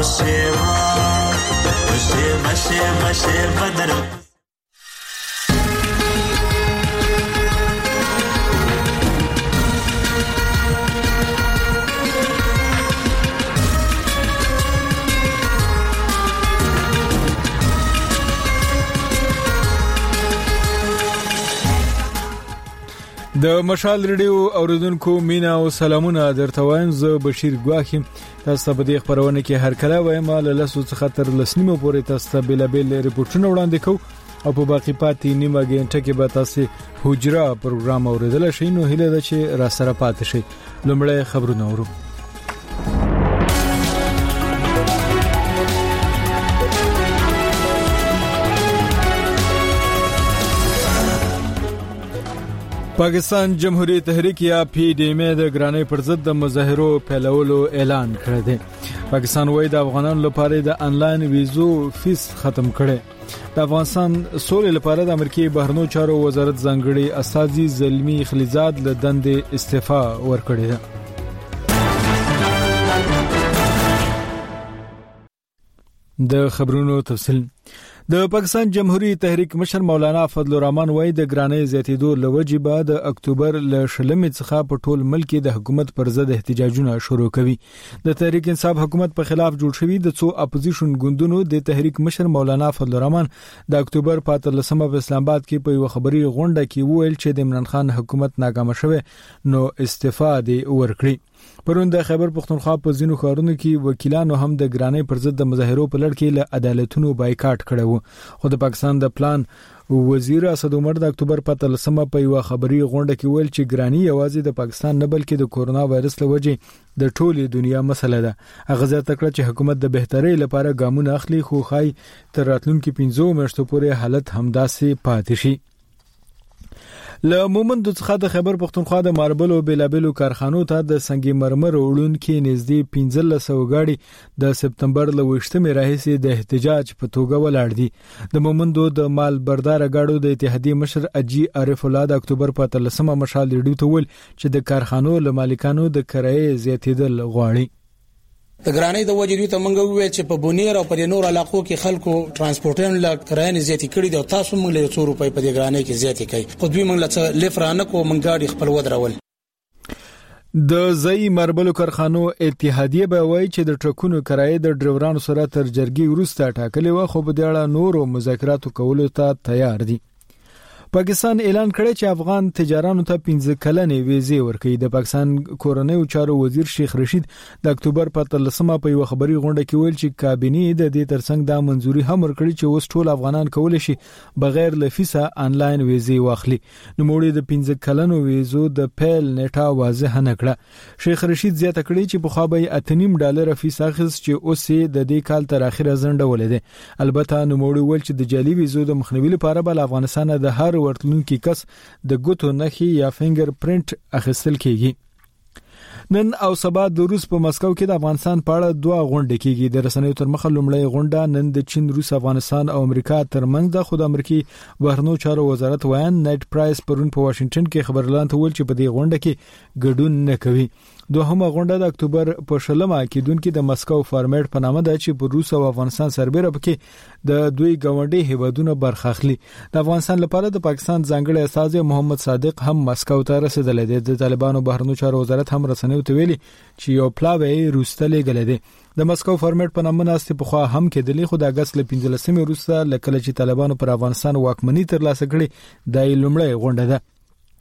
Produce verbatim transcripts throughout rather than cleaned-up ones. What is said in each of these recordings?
شیوا شیوا شیوا شیوا در د مشال ریډیو اوریدونکو مینا او سلامونه درته وایم. زه بشیر ګواخیم. تاسو په دې خبرونه کې هر کله وایم له لاسو څخه تر لسنیمو پورې تاسو ته بیلابل ریپورتونه وړاندې کوم او په باقی پاتې نیمه غنټه کې به تاسو حجره پروګرام اوریدل شئ. نو هیله ده چې را سره پاتې شئ. لومړی خبرونه اورو. پاکستان جمهوریت تحریک یا پی ډی ایم د ګرانۍ پر ضد د مظاهرو پیلولو اعلان کړی دی. پاکستان وايي د افغانانو لپاره د انلاین ویزو فیس ختم کړي. د افغانستان سولې لپاره د امریکای بهرنیو چارو وزارت ځانګړي استاذي زلمی خلیزاد له دندې استعفا ورکړې ده. د خبرونو تفصیل. د پاکستان جمهوریت تحریک مشر مولانا فضل الرحمن وای د ګرانۍ زیاتېدو لوجې بعد د اکتوبر ل شلمې څخه په ټول ملک د حکومت پر ضد احتجاجونه شروع کوي. د تحریک انصاف حکومت په خلاف جوړ شوی د څو اپوزیشن ګوندونو د تحریک مشر مولانا فضل الرحمن د اکتوبر په اتلسمه په اسلام آباد کې په یو خبري غونډه کې وویل چې د عمران خان حکومت ناکام شوه نو استعفا دی ورکړي. پرون د خیبر پختونخوا په ځینو ښارونو کې وکیلانو هم د ګرانۍ پر ضد د مظاهرو په لړ کې له عدالتونو بایکاټ کړو. خو د پاکستان د پلان وزیر اسد عمر د اکتوبر په اتلسمه په یو خبري غونډه کې ویل چې ګرانۍ یوازې د پاکستان نه بلکې د کورونا وایرس له وجې د ټولې دنیا مسله ده. هغه ځکه کړ چې حکومت د بهترۍ لپاره ګامونه اخلي خو خای تر راتلونکو پنځو میاشتو پورې حالت همداسې پاتې شي. له مومند څخه د خیبر پختونخوا د ماربل او بیلابلو کارخانو ته د سنگ مرمر وړون کې نږدې پنځلس سوه غاړي د سپتمبر ل ویشتمې راهیسې د احتجاج په توګه ولاړ دي. د مومندو د مال بردار غاړو د اتحادیې مشر اجي عارف الله د اکتوبر په اتلسمه مشال ریډیو ته ویل چې د کارخانو له مالکانو د کرایې زیاتېدل غواړي. د ګرانۍ د وجې ته موږ وویل چې په بونیر او پر نور علاقو کې خلکو ترانسپورټین لا کرایې زیاتې کړې دي او تاسو موږ له څو روپۍ په دې ګرانۍ کې زیاتې کوي. خو دوی موږ له لفرانه کو موږ گاډي خپل ودرول. د ځای مربلو کارخانو اتحادیه به وایي چې د ټرکونو کرایې د ډرایورانو سره تر جرګې وروسته ټاکلې و خو په دې اړه نورو مذاکراتو کولو ته تیار دي. پاکستان اعلان کړی چې افغان تجارانو ته پنځه کلنې ویزې ورکړي. د پاکستان کورنیو چارو وزیر شیخ رشید د اکتوبر په اتلسمه په یو خبري غونډه کې ویل چې کابینې د دې ترڅنګ د منځوري هم ورکړي چې اوس ټول افغانان کولای شي بغیر له فیسه انلاین ویزې واخلي. نو موږ د پنځه کلنو ویزو د پیل نیټه واضح نه کړه. شیخ رشید زیاته کړی چې په خو به اتنیم ډالر فیس اخیس چې اوس د دې کال تر اخره ځنډولې ده. البته نو موږ ویل چې د جعلي ویزو د مخنیوي لپاره بل افغانستان د هر ورتلونکي کس د ګوتو نخي یا فینګر پرینټ اخیستل کیږي. نن او سبا د روس په مسکو کې د افغانستان په اړه دوه غونډې کیږي. د رسنیو تر مخه لومړی غونډه نن د چین، روس، افغانستان او امریکا ترمنځ د خود امریکای بهرنیو چارو وزارت وایي نیټ پرایس پرون په واشنگټن کې خبرلاند ول چې په دې غونډه کې ګډون نه کوي. دوهمه غونډه د اکتوبر په شلمه کې دونکو د مسکو فارمیټ په نامه ده چې په روس او افغانستان سربېره پکې د دوی ګاونډي هیوادونو برخه اخلي. د افغانستان لپاره د پاکستان ځانګړي استاذ محمد صادق هم مسکو ته رسیدلی دی. د طالبانو بهرنیو چارو وزارت هم رسنیو ته ویلي چې یو پلاوی روس ته لېږلی دی. د مسکو فارمیټ په نامه ناستې په خوا هم کېدلی خو د اګست ل پنځلسمې وروسته لکه چې طالبانو پر افغانستان واکمني ترلاسه کړې د لومړی غونډه ده.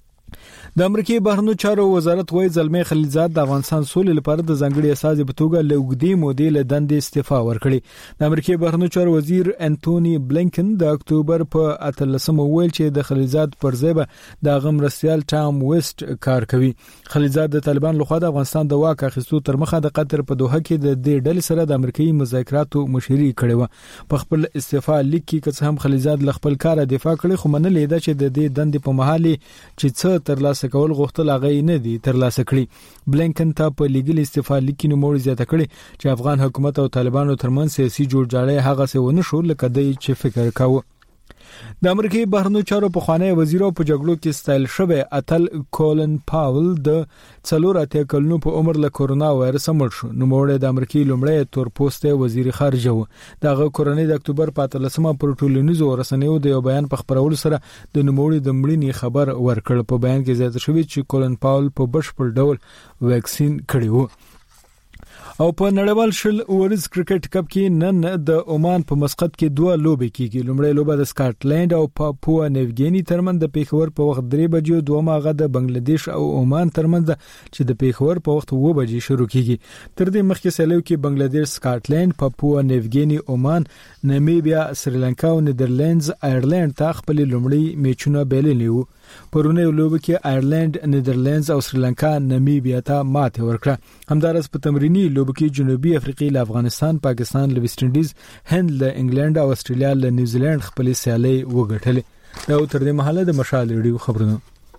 د امریکای بهرنیو چارو وزارت وایي زلمی خلیزاد د افغانستان سولې لپاره د ځانګړي استاذ په توګه له اوږدې مودې له دندې استعفا ورکړي. د امریکای بهرنیو چارو وزیر انټونی بلینکن د اکتوبر په اتلسمه ویل چې د خلیزاد پر ځای به د غمرسیال ټام ویسټ کار کوي. خلیزاد د طالبان لخوا د افغانستان د واک اخیستو تر مخه د قطر په دوحه کې د دې ډلې سره د امریکایي مذاکراتو مشري کړې و. په خپل استعفا لیک کې که هم خلیزاد ل خپل کار دفاع کړي خو منلې ده چې د دې دندې په محل چې څه ترلاسه کول غوښتل هغه نه دي ترلاسه کړي. بلینکن ته په لیګل استعفا لیک کې نوموړي زیاته کړي چې افغان حکومت او طالبانو ترمنځ سیاسي جوړجاړی هغه څه ونه شو لکه دوی چې فکر کاوه. د امریکای بهرنیو چارو په خوانی وزیر په جګړو کې ستایل شوی اتل کولن پاول د څلور اتیا کلونو په عمر له کورونا وایرس مړ شو. نو موړ د امریکای لومړی تور پوسټ وزیر خارجه و. دغه کورونی د اکتوبر په اتلسمه پر ټولنیزو رسنیو د یو بیان په خبرولو سره د نوموړي د مړینې خبر ورکړ. په بیان کې زیاته شوی چې کولن پاول په بشپړ ډول ویکسین کړی و. او په نړیوال شل اورز کرکټ کپ کې نن د عمان په مسقط کې دوه لوبې کیږي. لومړی لوبه د سکاټلند او پاپوا نیوګینی ترمن د پیښور په وخت درې بجو، دومره غا د بنگلاديش او عمان ترمن چې د پیښور په وخت و بجې شروع کیږي. تر دې مخکې سلو کې بنگلاديش، سکاټلند، پاپوا نیوګینی، عمان، نامیبیا، سریلانکا او نیدرلندز آیرلند ته خپل لومړی میچونه بایللي وو. پرونه لوبه کې آیرلند، نیدرلندز او سریلانکا نامیبیا ته ماته ورکړه. همدارس په تمرینی لوبه کې جنوبي افریقا له افغانستان، پاکستان له ویسټ انډیز، هند له انګلند او استرالیا له نیوزیلند خپل سیالي وګټلې. دا تر دې مهاله د مشال ریډیو خبرونه.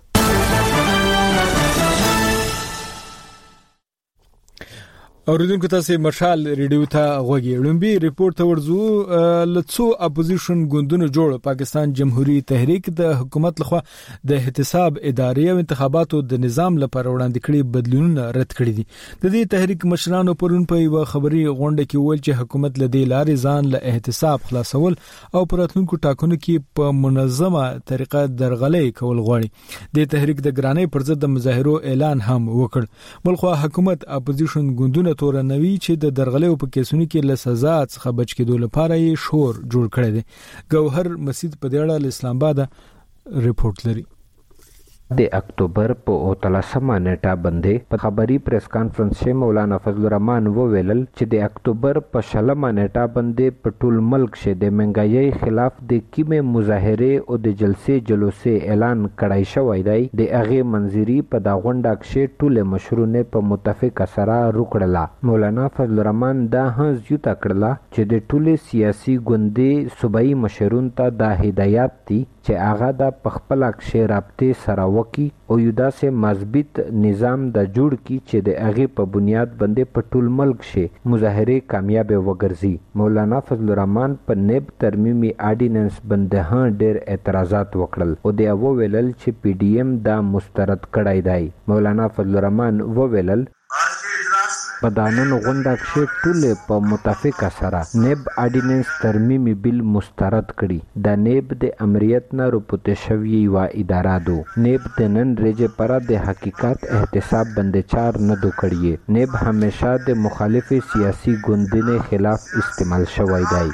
اوریدونکو تاسو مشال ریډیو ته غوږی لومبي ریپورت ورزو لڅو اپوزیشن ګوندونو جوړ پاکستان جمهوریت تحریک د حکومت لخوا د احتساب ادارې او انتخاباتو د نظام لپاره وړاندې کړي بدلونونه رد کړي دي. د دې تحریک مشرانو پرون په یو خبري غونډه کې ویل چې حکومت لدی لارې ځان له احتساب خلاصول او پراتونکو ټاکنو کې په منظمه طریقه درغلې کول غواړي. د تحریک د ګرانۍ پر ضد د مظاهرو اعلان هم وکړ. بلخو حکومت اپوزیشن ګوندونو تورنوي چې د درغلې په کیسونو کې له سزا څخه بچ کېدو لپاره یې شور جوړ کړی دی. ګوهر مسجد په دې اړه اسلام آباد ریپورت لري. د اکتوبر په اتلسمه نیټه باندې په خبري پریس کانفرنس کې مولانا فضل الرحمن وویل چې د اکتوبر په شلمه نیټه باندې په ټول ملک کې د منګایي خلاف د کیمه مظاهره او د جلسې جلوسې اعلان کړای شوی دی. د هغه منځري په دا غونډه کې ټول مشرونه په متفق سره روکړه. مولانا فضل الرحمن دا هڅه یو تکړه چې د ټول سیاسي ګوندې صوبایي مشرون ته د هدایت دي چې هغه د پخپل کې رابطه سره وکي او یو داسې مضبوط نظام د جوړ کی چې د هغه په بنیاد باندې په ټول ملک کې مظاهره کامیاب وګرځي. مولانا فضل الرحمن په نیب ترمیمي آرډیننس باندې هم ډېر اعتراضات وکړل او د هغه ویلل چې پی ډی ایم دا مسترد کړای دی. مولانا فضل الرحمن وویل په دانن غونډه کې ټول په متفق سره نیب آرډیننس ترمیمي بل مسترد کړي. د نیب د امریت نه رپورټ شوی و اداره دو. نیب د نن رېجه پر د حقیقت احتساب باندې چار نه دو کړي. نیب همیشه د مخالف سیاسي ګوندونو خلاف استعمال شوی دی.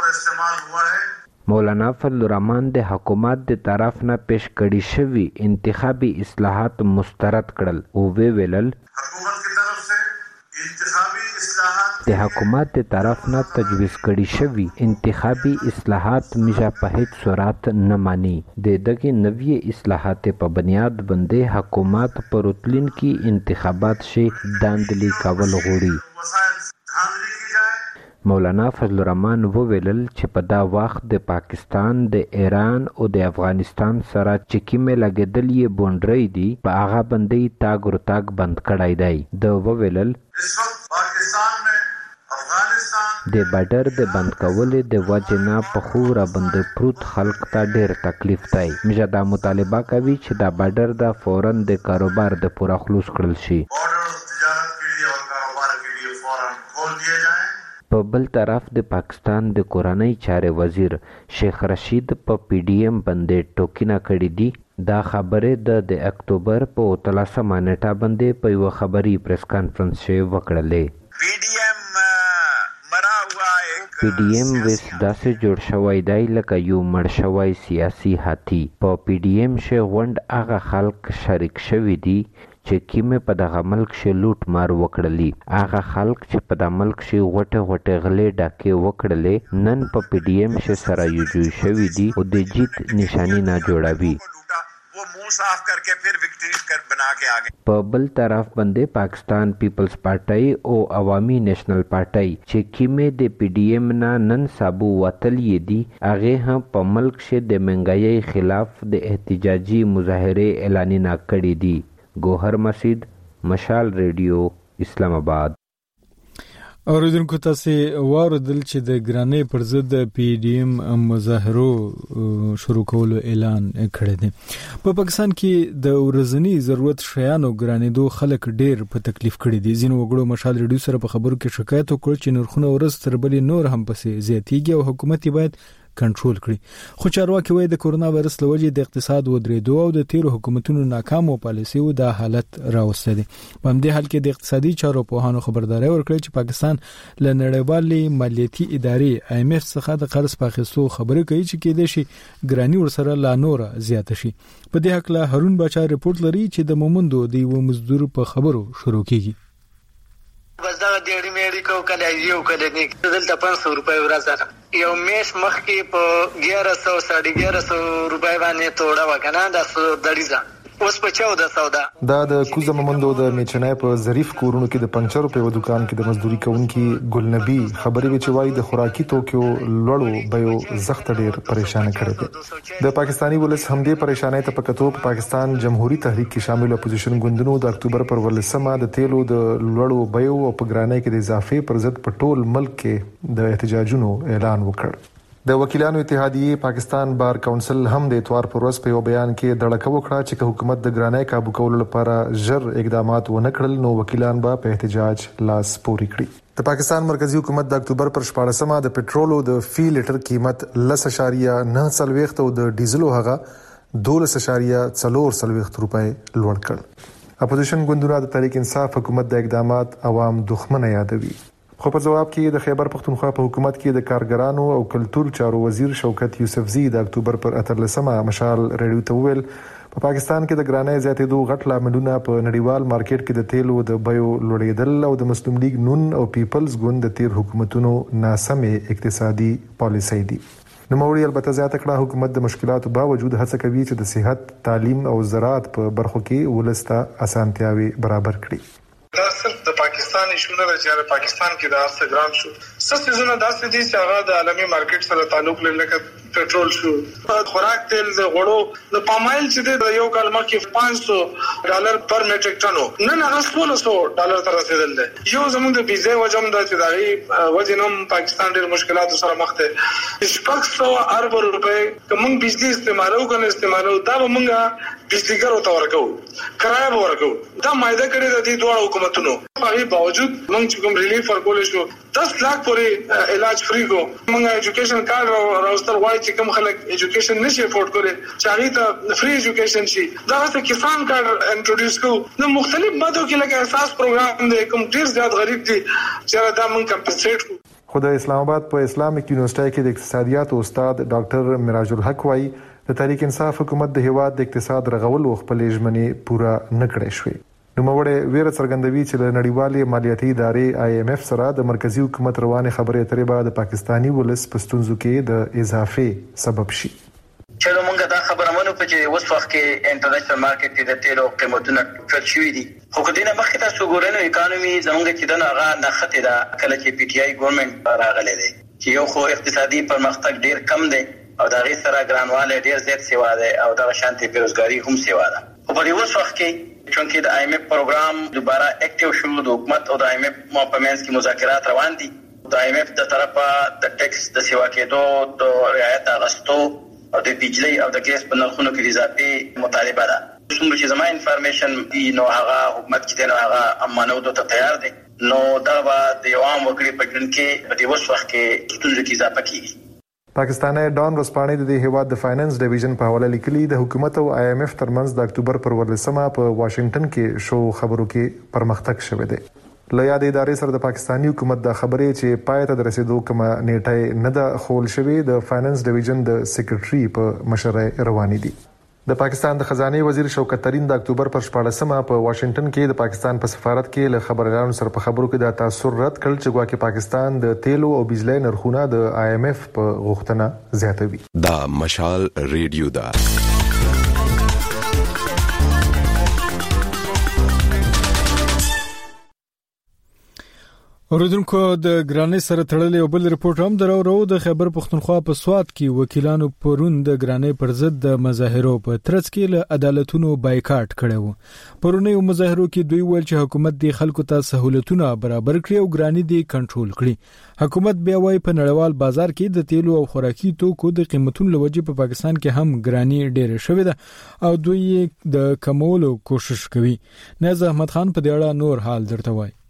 مولانا فضل الرحمن د حکومت د طرف نه پیش کړي شوی انتخابي اصلاحات مسترد کړل او وی ویلل د حکومت د طرف نه تجویز کړي شوی انتخابي اصلاحات مجا په هیڅ صورت نه مانی. د دغه نوی اصلاحات په بنیاد باندې حکومت پر اتلین کی انتخابات شي داندلی کول غوړي. مولانا فضل الرحمن وویل چې په دا وخت د پاکستان، د ایران او د افغانستان سره چې کیمه لګیدل یې بونډري دي په هغه باندې تاګ ور تاګ بند کړای دی. د وویل د بارډر د بند کولې د وجنا په خورا باندې پروت خلک ته ډېر تکلیف دی. مجه دا مطالبه کوي چې دا بارډر د فورن د کاروبار د پوره خلاص کړل شي. په بل طرف د پاکستان د کورنۍ چارې وزیر شیخ رشید په پی ډی ایم باندې ټوکینه کړې دي. دا خبره د د اکتوبر په اتلسمه نیټه باندې په یو خبري پریس کانفرنس کې وکړلې. پی ډی ایم مرا ہوا ایک پی ډی ایم وس داسې جوړ شوی دی لکه یو مړ شوی سیاسي هاتي. په پی ډی ایم کې غونډ هغه خلک شریک شوي دي چې کیمه په دغه ملک شي لوټ مار وکړلی. هغه خلک چې په د ملک شي غټه غټه غلې ډاکې وکړلې نن په پی ډی ایم شي سره یو جوړ شوی دي او د جیت نشانی نه جوړوي. صاف کرके फिर विक्ट्री कर बना के आगे. په بل طرف باندې پاکستان پیپلز پارټي او عوامي نېشنل پارټي چې کیمه د پی ډی ایم نه نن سابو وتلې دي هغه هم په ملک شه د منګایي خلاف د احتجاجي مظاهره اعلان نه کړې دي. ګوهر مسجد، مشال ریډیو، اسلام آباد. اوریدونکو تاسو واردل چې د ګرانۍ پر ضد د پی ډی ایم مظاهرو شروع کولو اعلان کړی دی. په پاکستان کې د ورځنی ضرورت شیانو ګرانېدو خلک ډېر په تکلیف کړي دي. ځینو وګړو مشال ریډیو سره په خبرو کې شکایت وکړ چې نرخونه ورځ تر بلې نور هم پسې زیاتېږي او حکومت باید کنټرول کړي. خو چارواکي وایي د کورونا وایرس له وجې د اقتصاد ودرېدو او د تیرو حکومتونو ناکامو پالیسیو د حالت راوسته دي. په همدې حال کې د اقتصادي چارو پوهانو خبرداري ورکړه چې پاکستان له نړیوالې مالیاتي ادارې آی ایم اف څخه د قرض په اخیستو خبرې کوي چې کېدای شي ګرانی ورسره لا نور زیات شي. په دې حق له هارون بچا رپورت لري چې د مومندو د یو مزدور په خبرو شروع کیږي. بس دا د اړې مېړي کو کله یو کله نیک دلته پنځه سوه روپۍ ورځ یو میش مخکې په ګیاره سوه ساډه ګیاره سوه روپۍ باندې توړه وکنه د دړیزه اوس په چاوده سودا. دا د کوزه مومندو د میچنای په ظریف کورونو کې د پنچر په دکان کې د مزدوري کوونکي ګلنبي خبرې وچ وای د خوراکي توکو لړو بيو زخت ډیر پریشان کړي دي. د پاکستانی ولس هم دې پریشانای ته پکتو په پاکستان جمهوریت تحریک کې شامل اپوزیشن ګوندونو د اکتوبر پر ولسمه د تیلو د لړو بيو او په ګرانۍ کې د اضافه پر ضد په ټول ملک کې د احتجاجونو اعلان وکړ. د وکیلانو اتحادیه پاکستان بار کونسل هم د اتوار پر ورځ په یو بیان کې دړکه وکړه چې حکومت د ګرانۍ کابو کولو لپاره ژر اقدامات ونه کړل نو وکیلان به په احتجاج لاس پوري کړي. د پاکستان مرکزی حکومت د اکتوبر پر شپاړسمه د پټرولو د فی لیټر قیمت لس اشاریه نه څلوېښت او د ډیزلو هغه دولس اشاریه څلور څلوېښت روپۍ لوړ کړ. اپوزیشن ګوندونه د تحریک انصاف حکومت د اقدامات عوام دښمنه یادوي. خو په جواب کې د خیبر پختونخوا په حکومت کې د کارګرانو او کلتور چارو وزیر شوکت یوسفزی د اکتوبر پر اتلسمه مشال ریډیو ته ویل په پاکستان کې د ګرانۍ زیاتېدو غټ لاملونه په نړیوال مارکیټ کې د تیلو د بیو لوړېدل او د مسلم لیگ نون او پیپلز ګوند د تیر حکومتونو ناسمه اقتصادي پالیسۍ دي. نوموړي البته زیاته کړه حکومت د مشکلاتو باوجود هڅه کوي چې د صحت، تعلیم او زراعت په برخو کې ولسته اسانتیاوي برابر کړي. دا صرف د پاکستان ایشو نه دی چې پاکستان کې د هر ګرام شو څه سيزونه داسې دي چې هغه د عالمي مارکیټ سره تعلق لري لکه پټرول شو، خوراک تیل، د غوړو د پامایل چې د یو کال مخکې پنځه سوه ډالر پر میټریک ټن نن هغه څلور سوه ډالر ته رسیدل دي. یو زموږ د ویزې وجم د چې دغه وجنم پاکستان ډېر مشکلاتو سره مخ دی. شپږ سوه ارب روپۍ کوم بجلی استعمالو کنه استعمالو دا به مونږه بجلیګرو ته ورکو، کرایه به ورکو. دا مایده کړی د دې دوه حکومتونو په باوجود موږ چې کوم ریلیف ورکول شو دس لاک پورې علاج فری کو. موږ ایجوکیشن کارت راوستل غواړي چې کوم خلک ایجوکیشن نشي افورد کولای چې هغه ته فری ایجوکیشن شي. دا څه کسان کارت انټروډیوس کو. نو مختلف ماده کې لکه اساس پروګرام دی کوم ډیر زیات غریب دي چې دا موږ کمپنسیټ کو. خو د اسلام آباد په اسلامیک یونیورسيټي کې د اقتصادیات استاد ډاکټر میراج الحق وايي د تحریک انصاف حکومت د هیواد د اقتصاد رغول او خپل ژمنې پوره نه کړې شوې. نو موږ ویره څرګندوي چې د نړیوالې مالیاتي ادارې آی ایم اف سره د مرکزی حکومت روانه خبرې اترې به د پاکستانی ولس په ستونزو کې د اضافه سبب شي. چې موږ دا خبره مونږ په چې اوس وخت کې انټرنیشنل مارکیټ کې د تیلو قیمتونه ټیټ شوي دي. خو کدينه مخکې تاسو ګورئ اکانومي زموږ چې دا هغه نخته ده کله چې پی ټی آی ګورنمنت راغلی دی چې یو خو اقتصادي پرمختګ ډیر کم دی او دا غي سره ګرانواله ډیر زیات سیوا ده او دا شانتي بیروزګاری هم سیوا ده. خو په دې وخت کې چونکې د آی ایم اف پروګرام دوباره اکټیو شو د حکومت او د آی ایم اف موافقت کې مذاکرات روان دي. د آی ایم اف د طرفه د ټیکس د سیوا کېدو د رعایت اغستو او د بجلی او د ګیس په نرخونو کې اضافه مطالبه ده. څومره چې زما انفارمیشن دی نو هغه حکومت کې نو هغه امانو ته تیار دي. نو دا به د یو عام وګړي په ګڼ کې په دې وخت کې ستونزې کې اضافه کیږي. پاکستاني ډان رسپانې د دې هیواد د فاینانس ډیویژن په حواله لیکلي د حکومت او آی ایم اف ترمنځ د اکتوبر پر ورلسمه په واشنگټن کې شو خبرو کې پرمختګ شوه دی. له یادې ادارې سره د پاکستانی حکومت د خبرې چې پای ته رسیدو کومه نیټه نه ده خول شوی د فاینانس ډیویژن د سیکریټري په مشرۍ روانې دي. د پاکستان د خزانه وزیر شوکت ترین د اکتوبر پر شپاړسمه په واشنگټن کې د پاکستان په سفارت کې له خبريالانو سره په خبرو کې د تاثر رد کړ چې ګواکې پاکستان د تیلو او بجلی نرخونه د آی ایم اف په غوښتنه زیاتوي. دا مشال ریډیو دا اوریدونکو د ګرانۍ سره تړلې یو بل رپورټ هم درو ورو د خیبر پختونخوا په سواد کې وکیلانو پرون د ګرانۍ پر ضد د مظاهرو په ترڅ کې له عدالتونو بایکاټ کړی و. پرونی مظاهرو کې دوی ویل چې حکومت د خلکو ته سہولتونه برابر کړي او ګرانۍ دی کنټرول کړي. حکومت بیا وايي په نړیوال بازار کې د تیلو او خوراکي توکو د قیمتونو لوجې په پاکستان کې هم ګرانۍ ډېره شوې ده او دوی د کمولو کوشش کوي. ناز احمد خان په دې اړه نور حال درته وایي.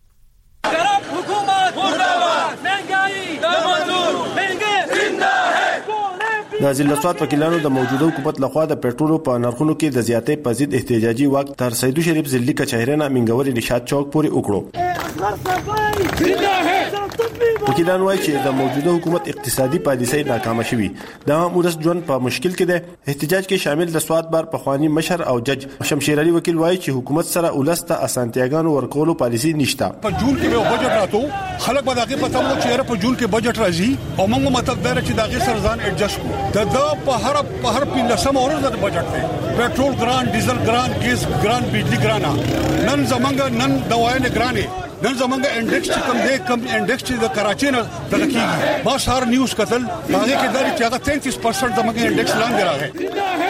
د ضلع سواد وکیلانو د موجوده حکومت لخوا د پېټرولو په نرخونو کې د زیاتې په ضد احتجاجي واک تر سیدو شریف ضلعي کچهری نه منګوري نشاط چوک پورې وکړو. وکیلان وایي چې د موجوده حکومت اقتصادي پالیسۍ ناکامه شوې. د عام ولس ژوند په مشکل کې ده. احتجاج کې شامل د سواد بار پخوانی مشر او جج شمشیر علي وکیل وایي چې حکومت سره ولس ته اسانتیاګانو ورکولو پالیسي نشته. په جون کې یو بجټ راتو خلک به دغه پته مو چې په جون کې بجټ راځي او موږ مطلب دا چې دغه سره ځان ایڈجسټ کو. د دا په هر په هر په لسم اورز د بجټ دی. پېټرول ګران، ډیزل ګران، ګیس ګران، بجلی ګران. نن زمونږ نن دوايانې ګرانې. نن زمونږ انډیکس چې کوم دی کم انډیکس چې د کراچۍ نه دغه کیږي. ما سار نیوز کتل هغه کې دا چې هغه تینتیس پرسنټ زمونږ انډیکس لاندې راغی.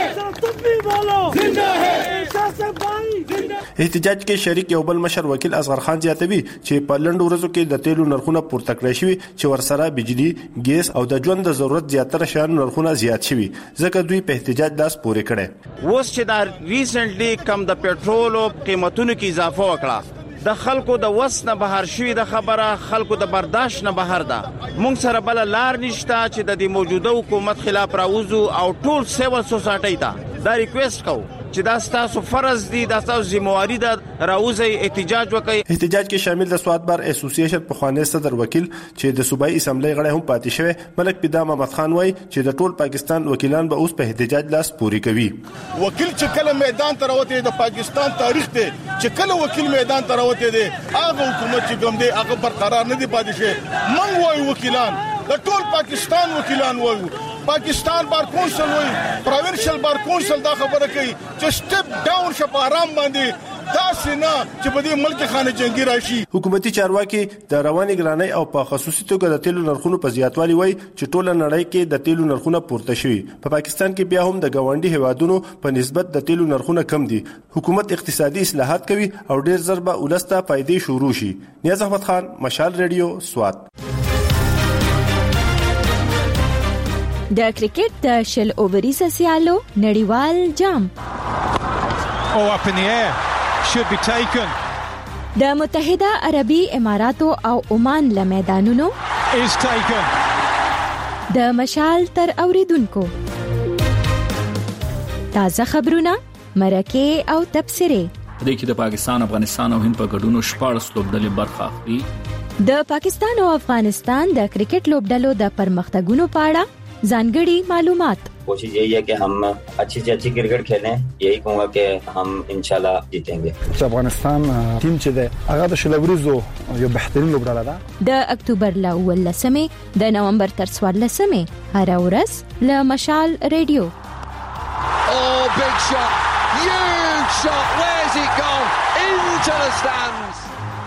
احتجاج کې شریک یو بل مشر وکیل اصغر خان زیاتوي چې په لنډ ورځو کې د تیلو نرخونه پورته کړی شوي چې ورسره بجلی، ګیس او د ژوند د ضرورت زیاتره شیانو نرخونه زیات شوي ځکه دوی په احتجاج لاس پورې کړي. اوس چې دا ریسنټلی کم د پېټرول قیمتونو کې اضافه وکړه د خلکو د وس نه بهر شوی د خبره خلکو د برداشت نه بهر ده. مونږ سره بل لار نشته چې د دې موجوده حکومت خلاف راوځو او ټول سیول سوسایټي ته دا ریکوست کوو چې دا تاسو فرض دي، دا تاسو ذمہواری ده، راوځي احتجاج وکړي. احتجاج کې شامل د سواد بار اسوسییشن په خوانې صدر وکیل چې د صوبایي اسمبلی غړی هم پاتې شوی ملک پیدا محمد خان وایي چې د ټول پاکستان وکیلان به اوس په احتجاج لاس پوري کوي. وکیل چې کله میدان ته راوته د پاکستان تاریخ ته چې کله وکیل میدان ته راوته دي هغه حکومت چې کوم دی هغه برقرار نه دی پاتې شي. من وایي وکیلان د ټول پاکستان وکیلان وایي پاکستان بار کونسل وایي پروینشل بار کونسل دا خبره کوي چې سټپ ډاون شپ آرام باندې دا سینا چې په دې ملک خانه جنگي راشي. حکومتي چارواکي د رواني ګرانۍ او په خصوصي توګه د تیلو نرخونو په زیاتوالي وایي چې ټوله نړۍ کې د تیلو نرخونه پورته شوي. په پاکستان کې بیا هم د ګاونډي هیوادونو په نسبت د تیلو نرخونه کم دي. حکومت اقتصادي اصلاحات کوي او ډیر زر به ولسته فائدې شروع شي. نیاز احمد خان، مشال ریډیو، سوات. د کرکټ د شل اووریزه سیالو نړیوال جام Oh, up in the air. Should be taken. د متحده عربي اماراتو او عمان له میدانونو is taken. د مشال تر اوریدونکو تازه خبرونه، مرکه او تبصره. د کې د پاکستان، افغانستان او هند په ګډونو شپږ لوبډلې برخه اخلي. د پاکستان او افغانستان د کرکټ لوبډلو د پرمختګونو په اړه जानकारी मालूमात. कोशिश यही है कि हम अच्छी से अच्छी क्रिकेट खेलें. यही कहूँगा कि हम इंशाल्लाह जीतेंगे. Afghanistan team چې ده هغه د شلوريزو یو بهترین لوبډاله ده. د اکتوبر ل اول لسمه د نومبر تر څوار لسمه هر ورځ له مشال ریډیو. Oh, big shot, huge shot. Where's it gone? Into the stands.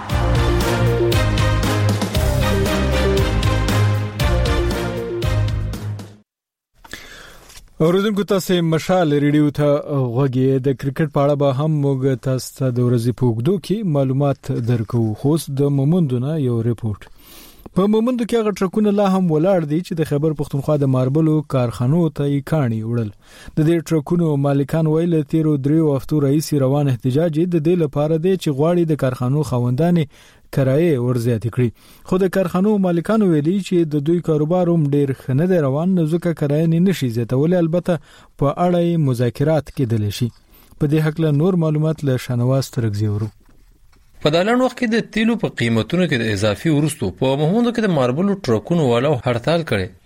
اوریدونکو تاسو مشال ریډیو ته غوږی د کرکټ په اړه به هم موږ تاسو ته د ورځې په وګړو کې معلومات درکو. خو د مومندونه یو ریپورت په مومندو کې هغه ټرکونه لا هم ولاړ دي چې د خیبر پختونخوا د ماربلو کارخانو ته یې کاڼي وړل. د دې ټرکونو مالکان ویل تیرو دریو هفتو رئیس روان احتجاج د دې لپاره دی چې غواړي د کارخانو خاوندان کرایه ورزیات کړي. خو د کارخانو مالکانو ویلي چې د دوی کاروبار هم ډیر ښه نه روان، ځکه کرایه نه نشي زیاتول. البته په اړه مذاکرات کېدل شي. په دې حق له نور معلومات له شنواز ترغزي ورو. په دالان وخت کې د تیلو په قیمتونو کې د اضافي ورستو په مومندو کې د ماربلو ټرکونو والا هړتال کړي.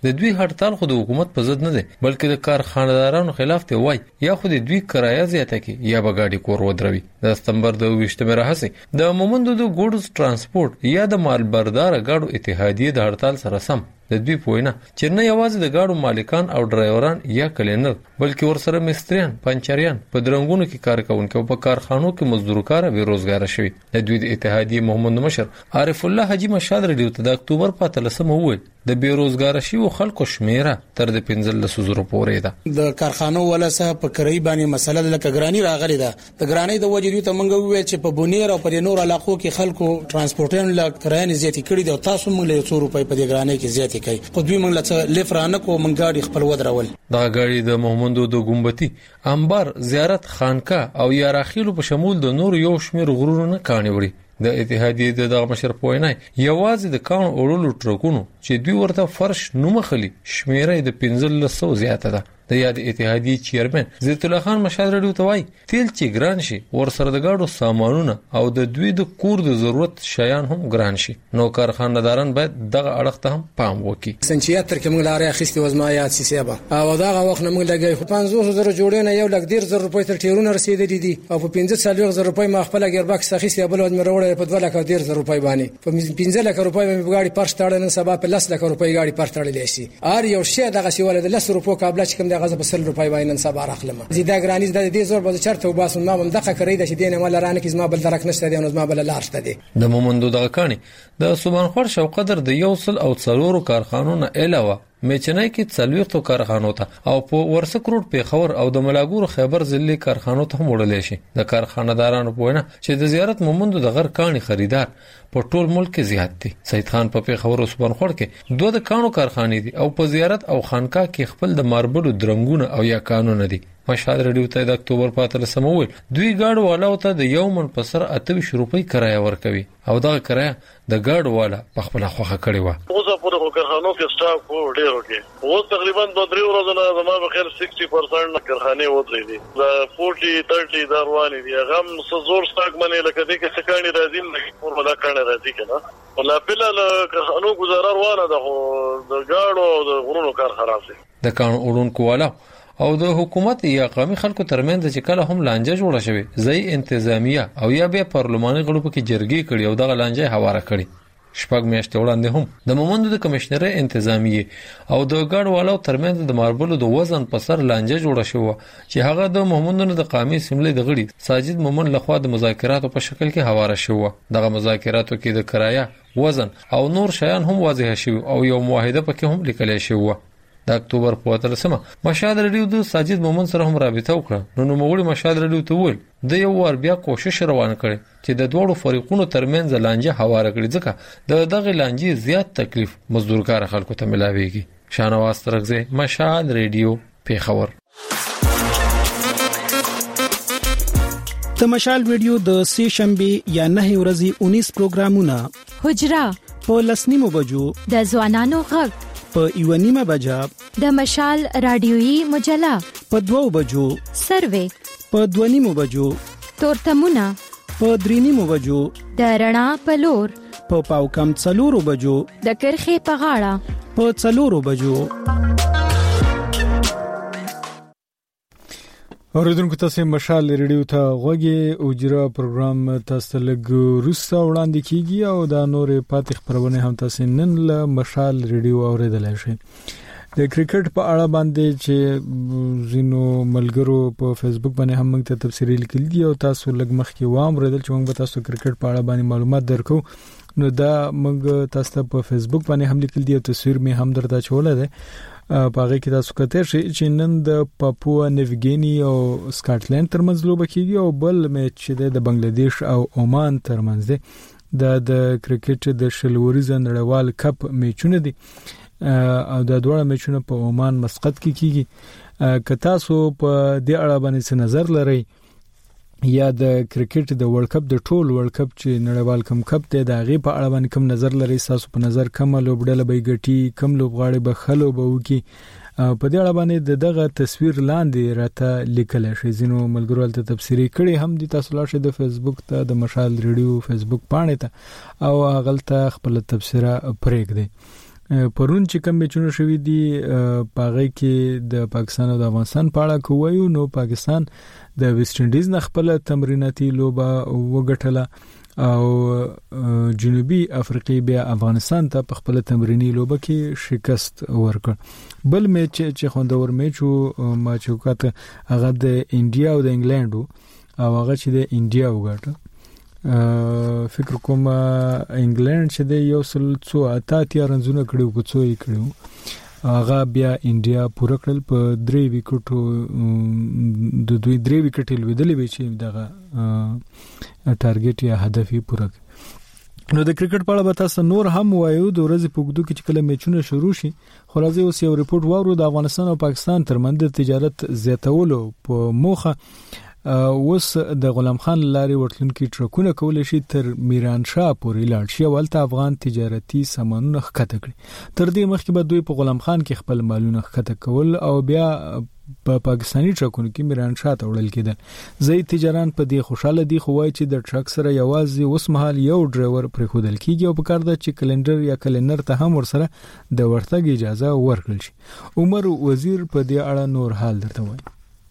د دوی هړتال خو د حکومت په ضد نه دی بلکې د کارخانه‌دارانو خلاف دی وای یا خو د دوی کرایه زیاته کی یا بغاډي کور ودروي د سپتمبر د ویشتمه راهسي د مومندو د ګوډز ترانسپورت یا د مالبردار غاډو اتحادیه د هړتال سره سم د دوی پوینه چې نه یوازې د گاډو مالکان او ډرایوران یا کلینر بلکې ورسره مستریان پنچریان په درنګونو کې کار کوونکي او په کارخانو کې مزدورکار به روزګار شوي د دوی د اتحادیه محمد مشر عارف الله حاجی مشاد رډیو ته د اکتوبر په اتلسمه وویل د بیروزګار شویو خلکو شمیره تر د پنځلس زره پورې ده د کارخانو ولسه په کرای باندې مسله د لکګرانی راغلی ده د ګرانی د وجې دوی ته منګو ویل چې په بونیر او په نور علاقو کې خلکو ترانسپورټین لکګرانی زیاتې کړي دي او تاسو موږ له څو روپۍ په دې ګرانی کې زیاتې کوي خو دوی موږ له لفرانه کو موږ گاډي خپل ودرول دا گاډي د محمدو د ګمبتي انبار زیارت خانقاه او یاراخیلو په شمول د نور یو شمیر غرورونه کاني وړي د اتحادیه د دغه مشر پوینای یوازې د کانو اورلو ټرکونو چې دوی ورته فرش نومخلي شمیره د پنځلس سوه زیاته ده د یاد اتحادیه چیرمن زیت الله خان مشاد رډیو ته وای تیل چې ګران شي ورسره د گاډو سامانونه او د دوی د کور د ضرورت شیان هم ګران شي نو کارخانه‌داران باید دغه اړخ ته هم پام وکړي سنچیات تر کوم لارې اخیستي وزمایات سیسبه او دغه وخت نه موږ لګي خو پنځوس زره جوړینه یو لک ډیر زر روپۍ تر ټیرونه رسیدلې دي او په پنځه سالو زر روپۍ ما خپل ګرباکس اخیستي بل ود مروړې په دوه لک ډیر زر روپۍ باندې په پنځه لک روپۍ مې بغاړي پرش تاړل نن سبا په لس لک روپۍ گاډي پرش تاړلې شي ار یو شی دغه شی ولې د لس روپۍ قابل چې کوم دغه په سل روپۍ نن سبا راخلم زیاده ګرانی د دې زور به چرته وباسم ما هم دغه کړی د شدینه مل رانه کې زما بل درک نشته دی نو زما بل لار شته دی د مومندو دغه کانی د سبحان خور شوقدر د یوصل او څلورو کارخانونو علاوه میچنای کې څلويختو کارخانو ته او په ورسک روډ په خبر او د ملاګور خیبر ضلع کارخانو ته وړل شي د کارخانه‌دارانو په وینا چې د زیارت مومندو د غر کانی خریدار په ټول ملک کې زیات دي سید خان په خبر او سبحان خور کې دوه د کانو کارخانې دي او په زیارت او خانقاه کې خپل د ماربلو درنګونه او یا قانون دي مشهد رډیو ته د اکتوبر په اتلسمه وویل دوی گاډو والا ته د یو من په سر اته روپۍ کرایه ورکوي او دغه کرایه د گاډو والا په خپل خوخه کړی و اوس په دغه کارخانو کې سټاف وو ډیرو کې اوس تقریبا دوه درې ورځې نه زما په خیر شصت پرسنټ کارخانه ودرې دي د چالیس تیس دروانې دي هغه زور سټاک باندې لکه دې کې څکانې راځي نه پر ولا کانه راځي کنه ولا بل کارخانو گزارا روانه ده د گاډو د غرونو کار خراب دي د کانو اورونکو والا او د حکومت یا قومي خلکو ترمنځ چې کله هم لانجه جوړه شوه ځای انتظامیه او یا به پارلماني غړو کې جرګې کړي او دغه لانجه هواره کړي شپږ میاشتې وړاندې هم د مومندو د کمشنر انتظامیه او د ګاډ والو ترمنځ د ماربلو د وزن په سر لانجه جوړه شوه چې هغه د مومندو د قومي سیملې د غړي ساجد مومن لخوا د مذاکراتو په شکل کې هواره شوه دغه مذاکراتو کې د کرایه وزن او نور شیان هم واضح شوه او یو معاهده پکې هم لیکل شوه د اکتوبر په اتلسمه مشاد رډیو د ساجد مومن سره هم رابطه وکړه نو نو مغولي مشاد رډیو ته ویل د یو ور بیا کوشش روان کړي چې د دوړو فریقونو ترمنځ لانجه هواره کړي ځکه د دغه لانجې زیات تکلیف مزدورکار خلکو ته ملاويږي شانواز ترغزه مشاد رډیو پیښور د مشال ویډیو د سه شنبه یا نه ورځې انیس پروګرامونه حجرا په لسنیمو بجو د ځوانانو غږ په یو نیمه بجا د مشال رادیويي مجله په دوو بجو سروې په دوه نیمو بجو تورتمونه په درې نیمو بجو د رڼا په لور په پاو کم څلورو بجو د کرخې په غاړه په څلورو بجو اوریدونکو تاسو مشال ریډیو ته غوږی او جرا پروګرام تاسو لګ روسا وړاندې کیږي او دا نورې پاتې خبرونه هم تاسو نن له مشال ریډیو اوریدلای شئ د کرکټ په اړه باندې چې زینو ملګرو په فیسبوک باندې هم موږ ته تفصیلی لیکل دي او تاسو لګ مخ کې وام ردل چې موږ تاسو کرکټ په اړه باندې معلومات درکو نو دا موږ تاسو ته په فیسبوک باندې هم لیکل دي او تصویر می هم درته چولې ده پاره کې تاسو کته چې نن د پاپوا نیوګینی او سکاټلند ترمنځ لوبه کیږي او بل میچ د بنگلاديش او عمان ترمنځ دی د کرکټ د شلوريز نړیوال کپ میچونه دي او د دوه میچونه په عمان مسقط کې کیږي که تاسو په دې اړه باندې نظر لرئ یا د کرکټ د ورلد کپ د ټول ورلد کپ چې نړیوال کم کپ ته د غي په اړه باندې کوم نظر لري تاسو په نظر کوم لوبډله به ګټي کوم لوبغاړي به خلو به وکي په دې اړه باندې دغه تصویر لاندې راته لیکل شي زینو ملګرو ته تفسیری کړي هم دي تاسو لاشه د فیسبوک ته د مشال ریډیو فیسبوک پاڼې ته او غلطه خپل تفسیره پرېږدي پرون چې کوم میچونه شوې دي پاغې کې د پاکستان او د افغانستان په اړه کویو نو پاکستان د ویسټ انډیز نه خپل تمریناتي لوبه وګټله او جنوبي افریقا بیا افغانستان ته په خپل تمرینی لوبه کې شکست ورکړ. بل میچ چې خوندور میچ وو ما چې وکړه هغه د انډیا او د انګلند او هغه چې د انډیا وګټه. فکر کوم انګلند چې د یو سل څو اته اتیا رنزونه کړو په څو یې کړو هغه بیا انډیا پوره کړل په درې وکټو د دوی درې وکټ لویدلې وی چې دغه ټارګټ یا هدف یې پوره کړ. نو د کرکټ په اړه به تاسو نور هم وایو د ورځې په وګړو کې چې کله میچونه شروع شي خو راځي اوس یو ریپورت وورو د افغانستان او پاکستان ترمنځ د تجارت زیاتولو په موخه اوس د غلام خان لارې ورتلونکي ټرکونه کول شي تر میران شاه پورې لاړ شي ولته افغان تجارتي سامانونه ښکته کړي. تر دې مخکې به دوی په غلام خان کې خپل مالونه ښکته کول او بیا په پاکستاني ټرکونو کې میران شاه ته وړل کېدل. ځای تجاران په دې خوشاله دي خو وايي چې د ټرک سره یوازې اوس مهال یو ډرایور پرې خودل کیږي او په کار ده چې کلندر یا کلندر ته هم ورسره د ورتګ اجازه ورکړل شي. عمر وزیر په دې اړه نور حال درته وایي.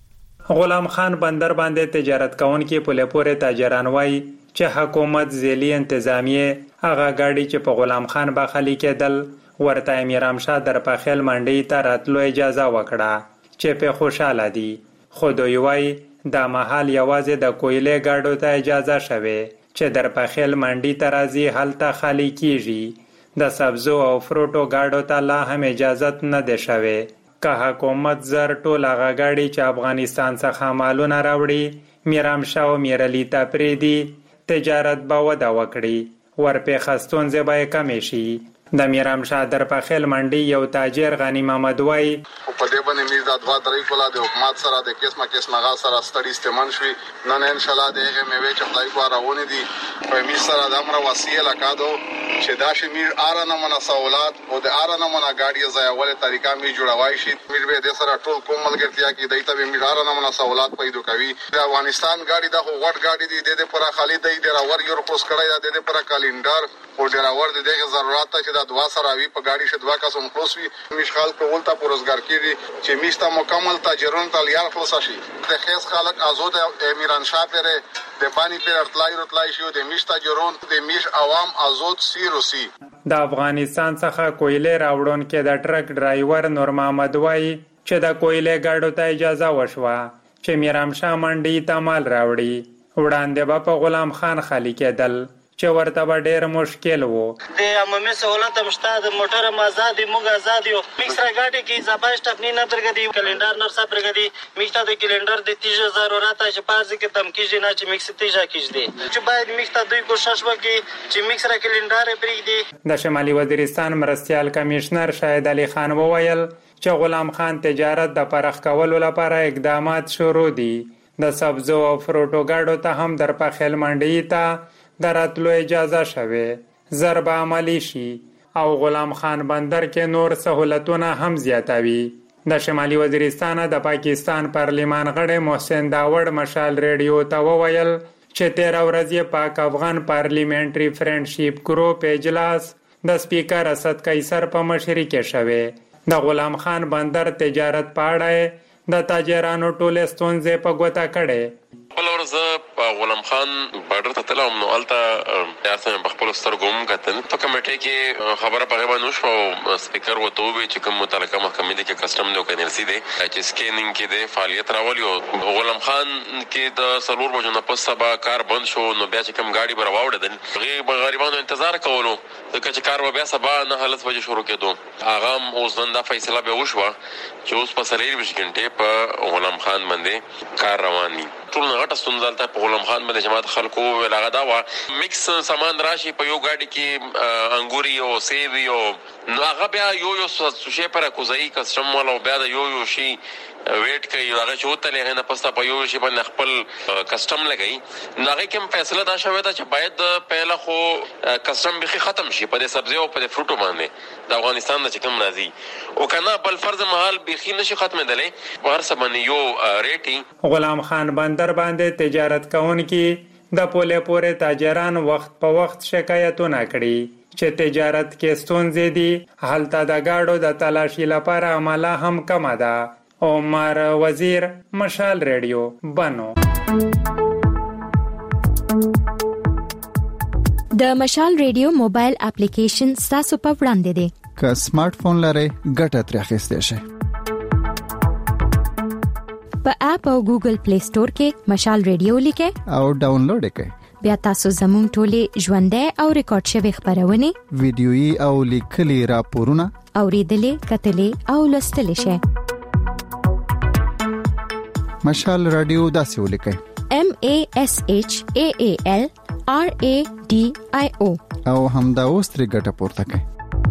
غلام خان بندر باندې تجارت کوونکي په لپاره تاجران وای چې حکومت ذیلی انتظامیه هغه گاډي چې په غلام خان باخلی کېدل ورته میرام شاه در پخیل منډي ته راتلو اجازه وکړه چې په خوشاله دي. خو دوی وای د محل یوازې د کویلې گاډو ته اجازه شوه چې در پخیل منډي ته راځي هلته خالی کیږي. د سبزو او فروټو گاډو ته لا هم اجازه نه ده شوه. که حکومت زر ټول هغه گاډي چې افغانستان څخه مالونه راوړي میرام شاه او میرعلی ته پرېږدي تجارت به وده وکړي ورپېښه ستونزې به یې کمې شي. د میرام شاه در پخیل منډي یو تاجر غنی محمد وای په دې باندې میر د دوا درې کولا د حکومت سره د قسمه قسمه غا سره ستړي استعمال شوي نن ان شاء الله دغه میوه چې خدای کو راوونه دي په می سره د امر وسیله لکادو چې دا شمیر ارانه مناسولات او د ارانه منا گاډي ځایواله طریقہ می جوړوي شي میر به د سره ټول کوم ملګرتیا کې دایته به میر ارانه مناسولات پیدا کوي. د افغانستان گاډي د غټ گاډي دي د پورا خالی دی د راور یو کوس کړی د پورا کلندر او د راور د دغه ضرورت چې د دوا سره وی په گاډي شدوا کسم خلاص وي مشغال کول ته پروزګار کیږي چې میستا مکمل تاجرون ته لیار خلاص شي. د خیس خلک آزاد میران شاه پره د بانی پر ارتلای رتلای شو د میشتا جرون د میش عوام آزاد سی روسی. د افغانستان څخه کویلې راوړون کې د ټرک ډرایور نور محمد وای چې د کویلې گاډو ته اجازه وشوه چې میرام شاه منډي ته مال راوړي وړاندې به په غلام خان خالی کېدل چې ورته به ډېر مشکل وو. د عمومي سہولت مشته د موټر آزاد موږ آزاد یو میکسر گاډي کې زباش ټپنی نه درګدي کلندر نر صاحب درګدي میکسر د کلندر د تیجه ضرورت چې پارز کې تم کیږي نه چې میکس تیجه کیږي چې باید میکسر دوی کوشش وکړي چې میکسر کلندر پرېږدي. د شمالي وزیرستان مرستيال کمشنر شاهد علي خان وویل چې غلام خان تجارت د پرخ کولو لپاره اقدامات شروع دي. د سبزو او فروټو گاډو ته هم در پخیل منډي ته دراتلو اجازه شوه ضرب عملی شي او غلام خان بندر کې نور سہولتونه هم زیاتوي. د شمالي وزیرستان د پاکستان پارلیمان غړی محسن داوړ مشال ریډیو ته وویل چې تیر ورځ پاک افغان پارلیمنټري فرندشپ ګروپ اجلاس د سپیکر اسد قیصر په مشرۍ کې شوه. د غلام خان بندر تجارت په اړه د تاجرانو ټولې ستونزې په ګوته کړې. بل ورځ په غلام خان بارډر ته تلم نو الته تاسو په خپل سترګو هم کتل په کمیټه کې خبره په غوښنه شو سپیکر وته وی چې کوم متعلقه محکمې د کسٹم نو کنيرسي دي چې سکینینګ کې د فعالیت راولي او غلام خان کې د سلور بجو نه پس سبا کار بند شو نو بیا چې کوم گاډي براوړل غي غریبانو انتظار کولو د کچ کار بیا سبا نه حالت وجه شروع کېدو هغه اوس نن دا فیصله به وشوه چې اوس په سلیر ویش غنټه په غلام خان باندې کار روان دي. ټول غټه ستونزه په غلام خان باندې جماعت خلکو ویلاغه دا وا میکس سامان راشي په یو گاډي کې انګوري او سیب او نو هغه بیا یو یو څه پر کوزای کسٹم والا بیا دا یو یو شي ویټ کوي هغه چوته لغه نه پستا په یو شي باندې خپل کسٹم لګي نو هغه کوم فیصله دا شوه چې باید پهله خو کسٹم به ختم شي په سبزی او په فروټو باندې د افغانستان د چکم راځي او کنه بل فرض محل به نشي ختمه دلې ور سبنه یو ریټي. غلام خان بندر باندې تجارت کوونکي د پوله پورې تاجران وخت په وخت شکایتونه کړي چې تجارت کې ستونزې دي هلته د ګاډو د تلاشي لپاره عمله هم کمه ده. عمر وزیر، مشال ریډیو، بنو. د مشال ریډیو موبایل اپلیکیشن تاسو په وړاندې دی. که سمارټ فون لرئ ګټه ترې اخیستی شئ. په اپ او ګوګل پلی سٹور کې مشال ریډیو لیکئ او ډاونلوډ یې کړئ. بیا تاسو زموږ ټولې ژوندۍ او ریکارډ شوي خبرونه، ویډیويي او لیکلي راپورونه اوریدلې، کتلې او لوستلې شئ. مشال رادیو داسې ولیکئ: M A S H A A L R A D I O او همدا اوس ترې ګټه پورته کړئ.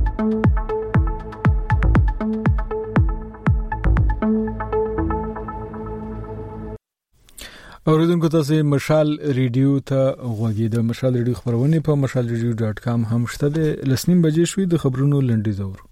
اوریدونکو تاسو مشال ریډیو ته غوږی د مشال ریډیو خبرونه په مشال ریډیو ډاټ کام هم شته. د لسنیم بجې شوې د خبرونو لنډیز اورو.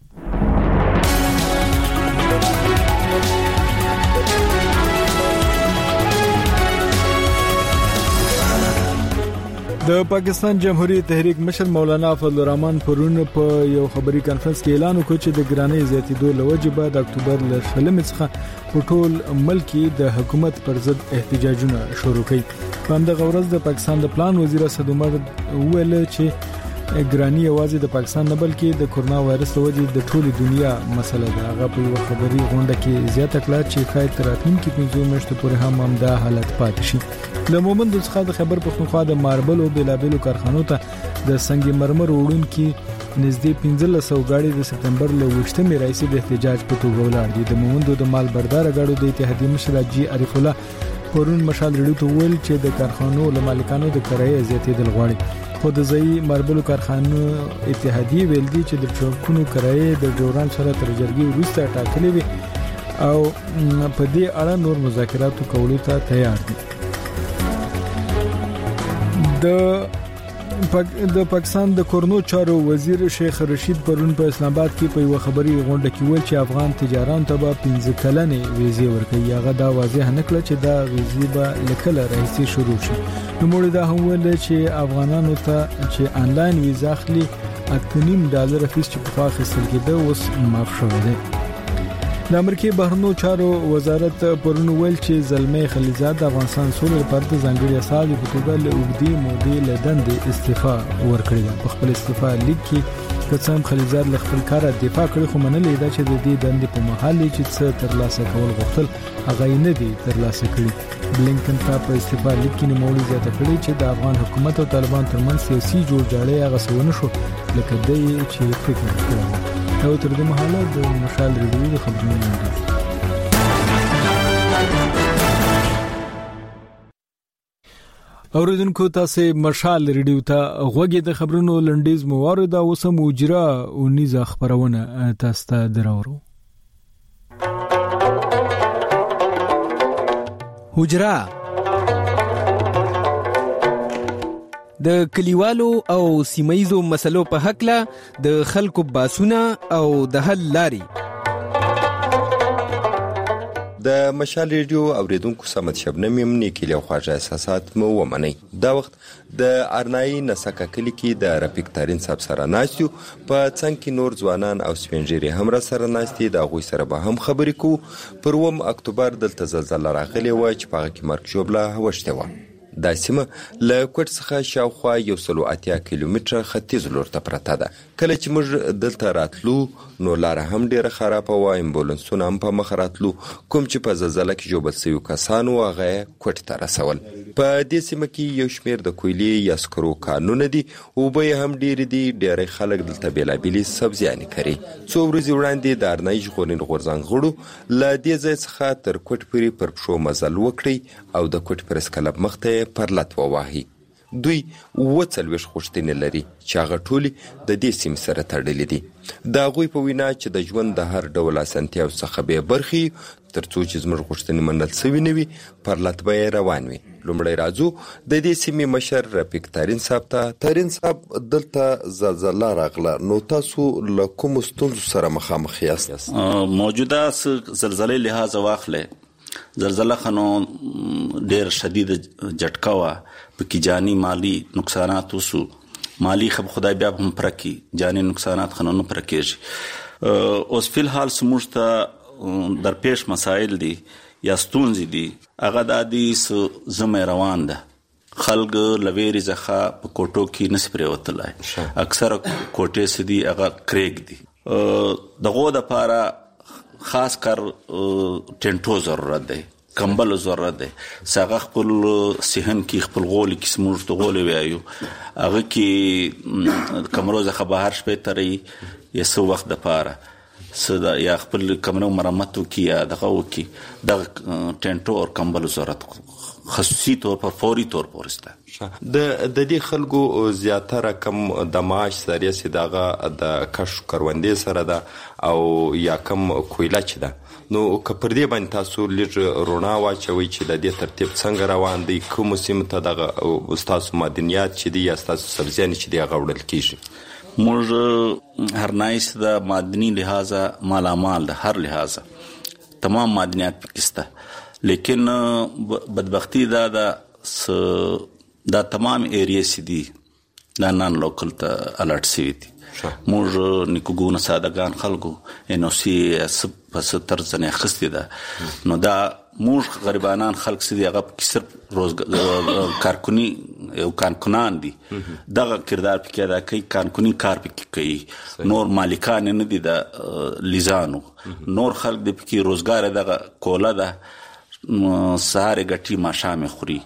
د پاکستان جمهوریت تحریک مشر مولانا فضل الرحمن پرون په یو خبري کانفرنس کې اعلان وکړ چې د ګرانۍ زیاتېدو لوجه به د اکتوبر ل شلمې څخه په ټول ملک کې د حکومت پر ضد احتجاجونه شروع کړي. په همدغه ورځ د پاکستان د پلان وزیر اسد عمر ویل چې ګرانۍ یوازې د پاکستان نه بلکې د کورونا وایرس د وجې د ټولي دنیا مسله ده. هغه په یو خبري غونډه کې زیاته کړه چې شاید تر راتلونکي پنځه میاشتو پورې هم همدا حالت پاتې شي. د مومند څخه د خبر پښتونخوا د ماربل او بلابلو کارخانو ته د سنگ مرمر وړونکو نږدې پنځه سوه غاړي د سپتمبر له وشتمې راځي د احتجاج په توګه ولاړ دي. د مومند د مال بردار غاړو د اتحادیې مشر جی عارف الله پرون مشال ریډیو ته ویل چې د کارخانو له مالکانو د کرایې زیاتېدل غواړي. خو د ځای ماربل کارخانو اتحادیې ویل دي چې د چوکونو کرایې د ډوران سره تر جرګې وروسته ټاکلې وي او په دې اړه نور مذاکرات کولو ته تیار دي. د د پاکستان د کورنو چارو وزیر شیخ رشید پرون په اسلام آباد کې په یو خبري غونډه کې ویل چې افغان تجاران ته به پنځه کلنې ویزې ورکړي. هغه دا واضح نه کړ چې دا ویزې به لکله راځي شروع شي. نو موږ دا هم ویل چې افغانانو ته چې انلاین ویزه اخلي اته نیم ډالر فیس چې په اخیستل کېده اوس معاف شوی دی. د امریکای بهرنیو چارو وزارت پرون ویل چې زلمي خلیزاد د افغانستان سولې لپاره د ځانګړي اساسي په توګه له اوږدې مودې له دندې استعفا ورکړه. په خپل استعفا لیک کې قسم خلیزاد له خپل کار دفاع کړی خو منلې ده چې د دې دندې په محل چې څه ترلاسه کول غوښتل هغه یې نه دي ترلاسه کړی. بلینکن په استعفا لیک کې نوموړي زیاته کړی چې د افغان حکومت او طالبان ترمنځ سیاسي جوړجاړی هغه څه شو لکه دای چې فکر کړی. او تر دې مهاله د مشال ریډیو د خبرونو لنډیز. اوریدونکو تاسو مشال ریډیو ته غوږی د خبرونو لنډیز مو واورید. اوس هم اجرا او نیزه خبرونه تاسو ته دراورو. حجرا د کلیوالو او سیمایزو مسلو په حق له د خلکو باسونه او د حل لاري. د مشال ریډیو اوریدونکو سمت شبنم یم نیکیل او خواږه احساسات مو ومني. دا وخت د ارنای نسکه کلی کې د رفیق تارین صاحب سره ناستیو. په څنګ کې نور ځوانان او سپینجری هم را سره ناستي. د غوي سره به هم خبرې کو. پر اووم اکتوبر دلته زلزلہ راغلی و چې په هغه کې مرګ ژوبله وشته و. دا سیمه له کوټ څخه شاوخوا یو سلو اتیا کیلومتره ختیځ لور ته پرته ده. کله چې موږ دلته راتلو نو لاره هم ډیره خرابه وه. امبولانسونه هم په مخ راتلو. کوم چې په زلزله کې ژوبل سوي کسان وو هغه کوټ ته رسول. په دې سیمه کې یو شمیر د کویلي یا سکرو کانونه دي. اوبه هم ډیرې دي. ډیری خلک دلته بیلابیلې سبزیانې کري. څو ورځې وړاندې د ارنای ژغورنې غورځنګ غړو له دې ځای څخه تر کوټ پورې پر پښو مزل وکړي او د کوټ پرس کلب مخ ته پرلت وواهي. دوی اووه څلوېښت غوښتنې لري چې هغه ټولې د دې سیمې سره تړلې دي. د هغوی په وینا چې د ژوند د هر ډول اسانتیاو څخه بې برخې تر څو چې زموږ غوښتنې منل سوي نه وي پرلت به یې روان وي. لومړی راځو د دې سیمې مشر رفیق تارین صاحب ته. تارین صاحب دلته زلزله راغله نو تاسو له کومو ستونزو سره مخامخ یاست؟ موجوده زلزلې لحاظ واخلې زلزله خنو ډیر شدید جټکا وا پکې جانی مالی نقصانات وسو. مالی خب خدای بیا هم پرکی جاني نقصانات خنونو پرکیږي. اوس فی الحال سموږ ته در پیش مسائل دي یا ستونزې دي هغه د دې زمه روان ده. خلک لویری زخه په کوټو کې نس پریوتلای اکثر کوټې سدي هغه کریګ دي. دغه د پاره خاص کر ټنټو ضرورت دی کمبل ضرورت دی ساغه خپل سهن کې خپل غول کې سموږ ته غول ویایو هغه کې کمروزه خه بهر شپه ترې یا سو وخت د پاره صدا یا خپل کمرو مرمت وکي یا دغه وکي د ټنټو او کمبل ضرورت خصوصي طور پر فوري طور پر است. د د دې خلکو زیاتره کم د معاش سره سیداغه د کش کروندې سره ده او یا کم کویلا چي ده. نو کپر دې باندې تاسو لږ رونا واچوي چې د دې ترتیب څنګه روان دی کوم سیمه ته دغه استاد مدنیات چې دی یا استاد سبزیان چې دی غوړل کیږي. موږ هر نایس د مدني لحاظه مالامال د هر لحاظه تمام مدنیات پکسته لیکن بدبختی دا دا دا تمام ایریا سی دی دا نان لوکل ته الرټ سی دي. موږ نیکوګونه سادهګان خلکو انو سی سب پس تر ځنه خسته ده نو دا موږ غریبانان خلک سي هغه صرف روزګار کارکونی او کارکنان دي دغه کردار پکې ادا کوي کارکونی کار پکې کوي نور مالکان نه دي د لیزانو نور خلک د پکې روزګار دغه کوله ده سهار غټي ماشام خوري.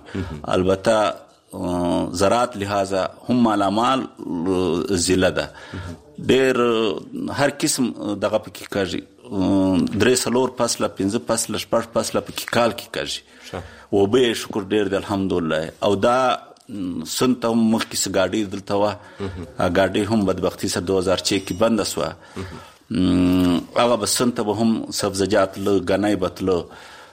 البته زراعت لحاظه هم مالامال ضلع ده ډېر هر قسم دغه پکې کوي درې سلور فصله پنځه فصله شپږ فصله پکې کال کې کوي او به شکر ډېر دی الحمدلله. او دا سنت هم مخکې سګاډي دلته وا ګاډي هم بدبختی سره دو هزار چھ کې بند شو هغه بسنت به هم سبزیجات له غنای بتلو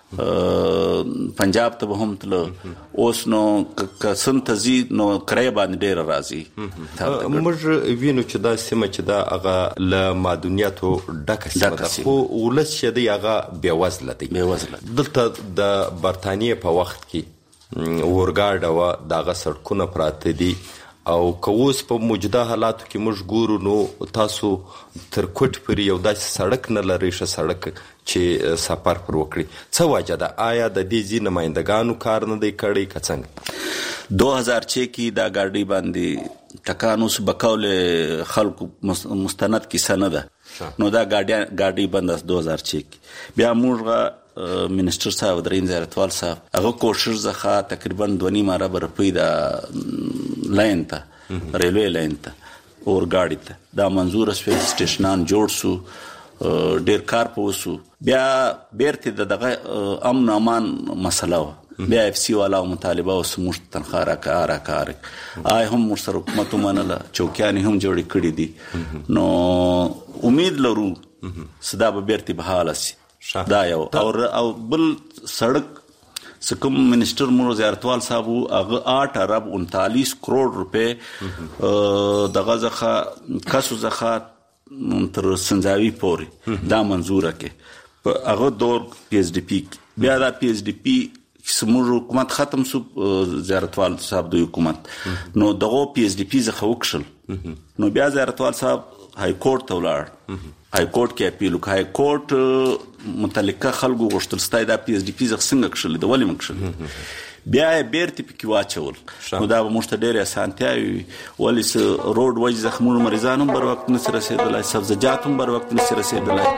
پنجاب ته هم تل اوس نو کسن تزي نو کرای باندې ډیر راځي. موږ وینو چې دا سیمه چې دا هغه ل مادونیاتو ډکه سیمه ده خو ولس چې دی هغه بیوزله دی دلته د برتانیې په وخت کې ورګاډ او دغه سړکونه پراته دي او کووس په موجوده حالاتو کې موږ ګورو نو تاسو تر کوټ پرې یو داسې سړک نه لري ش سړک چې سفر پر وکړي څه وجه ده آیا د دې ځین نمائندګانو کار نه دی کړی کڅنګ دو هزار چھ کې دا ګاډي باندې ټکانوس بکول خلکو مستند کې سند ده نو دا ګاډي ګاډي بند دو هزار چھ کې بیا موږ منسٹر صاحب درین زیارتوال صاحب هغه کوشش زخه تقریبا دونی ماره برپی دا لاین ته ریلوی لاین ته اور ګاډي ته دا منظور اسپیس سټیشنان جوړ سو ډیر کار پوسو بیا بیرته دغه امن امان مسله بیا اف سی والا مطالبه او سموش تنخواه را کار کار آی هم سره حکومت منله چوکیان هم جوړ کړی دي نو امید لرو صدا به بیرته بحاله سي دا یو او بل سړک سکم منسٹر مو زیارتوال صاحب هغه آٹھ ارب انتالیس کروڑ روپے دغه ځخه کسو ځخه تر سنځاوي پورې دا منظوره کې هغه دور پی ایچ ډی پی بیا دا پی ایچ ډی پی سمور حکومت ختم سو زیارتوال صاحب د حکومت نو دغه پی ایچ ډی پی ځخه وکشل نو بیا زیارتوال صاحب های کورټ ته ولاړ های کورټ کې اپیل وکړ های کورټ متعلقه خلکو غوښتل ستای دا پی ایچ ډی پی ځخه څنګه کشل د ولې مکشل بیا بیرته پکې واچول نو دا به موږ ته ډېرې اسانتیا وي ولې څه روډ وایي زخمونو مریضان هم بر وخت نشي رسېدلی سبزیجات هم بر وخت نشي رسېدلی.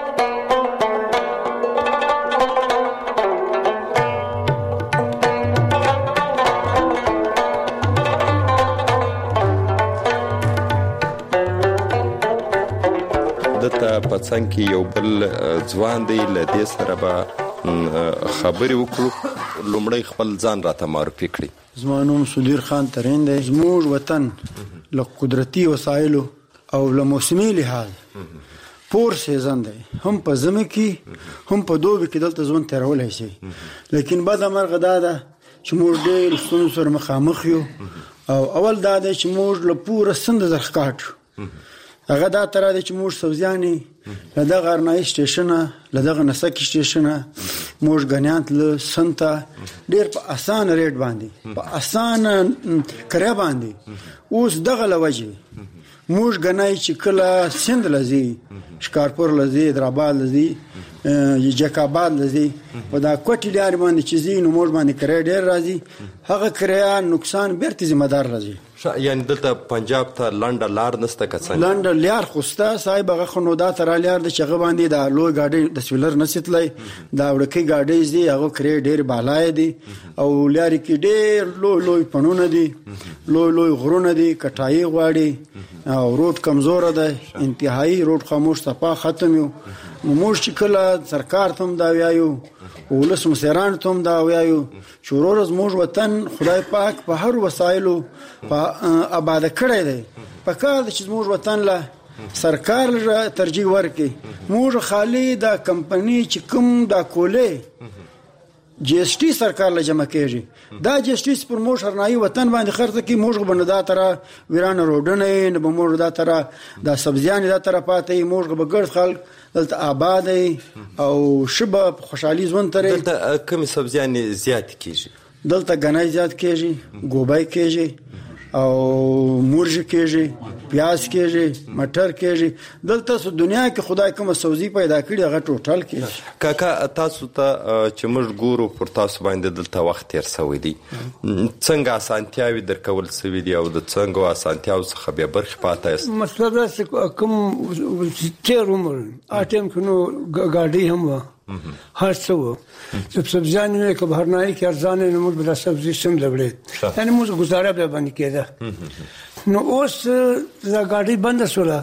په څنګ کې یو بل ځوان دی له دې سره به خبرې وکړو لومړی خپل ځان راته معرفي کړي. زما نوم سودیر خان ترین دی. زموږ وطن له قدرتي وسایلو او له موسمي لحاظ پور سیزن دی هم په ژمي کې هم په دوبي کې دلته ژوند تېرولی شي لیکن بده مرغه دا ده چې موږ ډېر ستونزو سره مخامخ یو او اول دا دی چې موږ له پوره سند څخه ښکاټ هغه دا تر دې چې موږ سوزياني لدغه ارنای سټیشن لدغه نسک سټیشن موږ غنیان له سنتا ډیر په اسان ریټ باندې په اسان کریا باندې اوس دغه لوجه موږ غنای چې کله سند لذي شکارپور لذي دراباد لذي جکاباد لذي په دا کوټی لار باندې چې زین موږ باندې کریا ډیر راځي هغه کریا نقصان بیرته ذمہ دار راځي یعنی دلته پنجاب ته لنډه لار نسته کڅن لنډه لار خوسته صاحب هغه خنودا تر لار د چغه باندې د لوی گاډي د سویلر نسیتلای دا وړکی گاډي زی هغه کرې ډیر بالای دي او لاري کې ډیر لوی لوی پنونه دي لوی لوی غرونه دي کټای غواړي او روډ کمزور ده انتهایی روډ خاموش صفه ختم یو موږ چې کله سرکار ته دا ویایو ولس مسیران ته دا ویایو شورورز موږ وطن خدای پاک په هر وسایلو په آباد کړی دی په کار چې موږ وطن له سرکار ترجیح ورکړي موږ خالی دا کمپنی چې کوم دا کوله جی ایس ټي سرکار له جمع کېږي دا جی ایس ټي پر موږ هرنایي وطن باندې خرڅ کی موږ باندې دا تر ویران روډونه نه به موږ دا تر دا سبزیان دا تر پاتې موږ به ګرځ خلک دلته آباد او شبه خوشحالي ژوند ترې دلته کوم سبزیان زیات کیږي دلته غنای زیات کیږي ګوبای کیږي او مرج کیږي پیاز کیږي مټر کیږي دلته سو دنیا کې خدای کوم سبزی پیدا کړی هغه ټوټل کیږي کاکا تاسو ته چې موږ ګورو پر تاسو باندې دلته وخت تیر سوی دی څنګه اسانتیاوي درکول سوي دی او د څنګه اسانتیاو څخه به برخه پاتې است مسله کوم تیر عمر اټم کنو ګاډي هم هر څو چې سبزیان نه کوم هرنای کې ارزان نه موږ بل سبزی سم لګړې یعنی موږ گزاره به باندې کېده نو اوس دا ګاډي بند شوله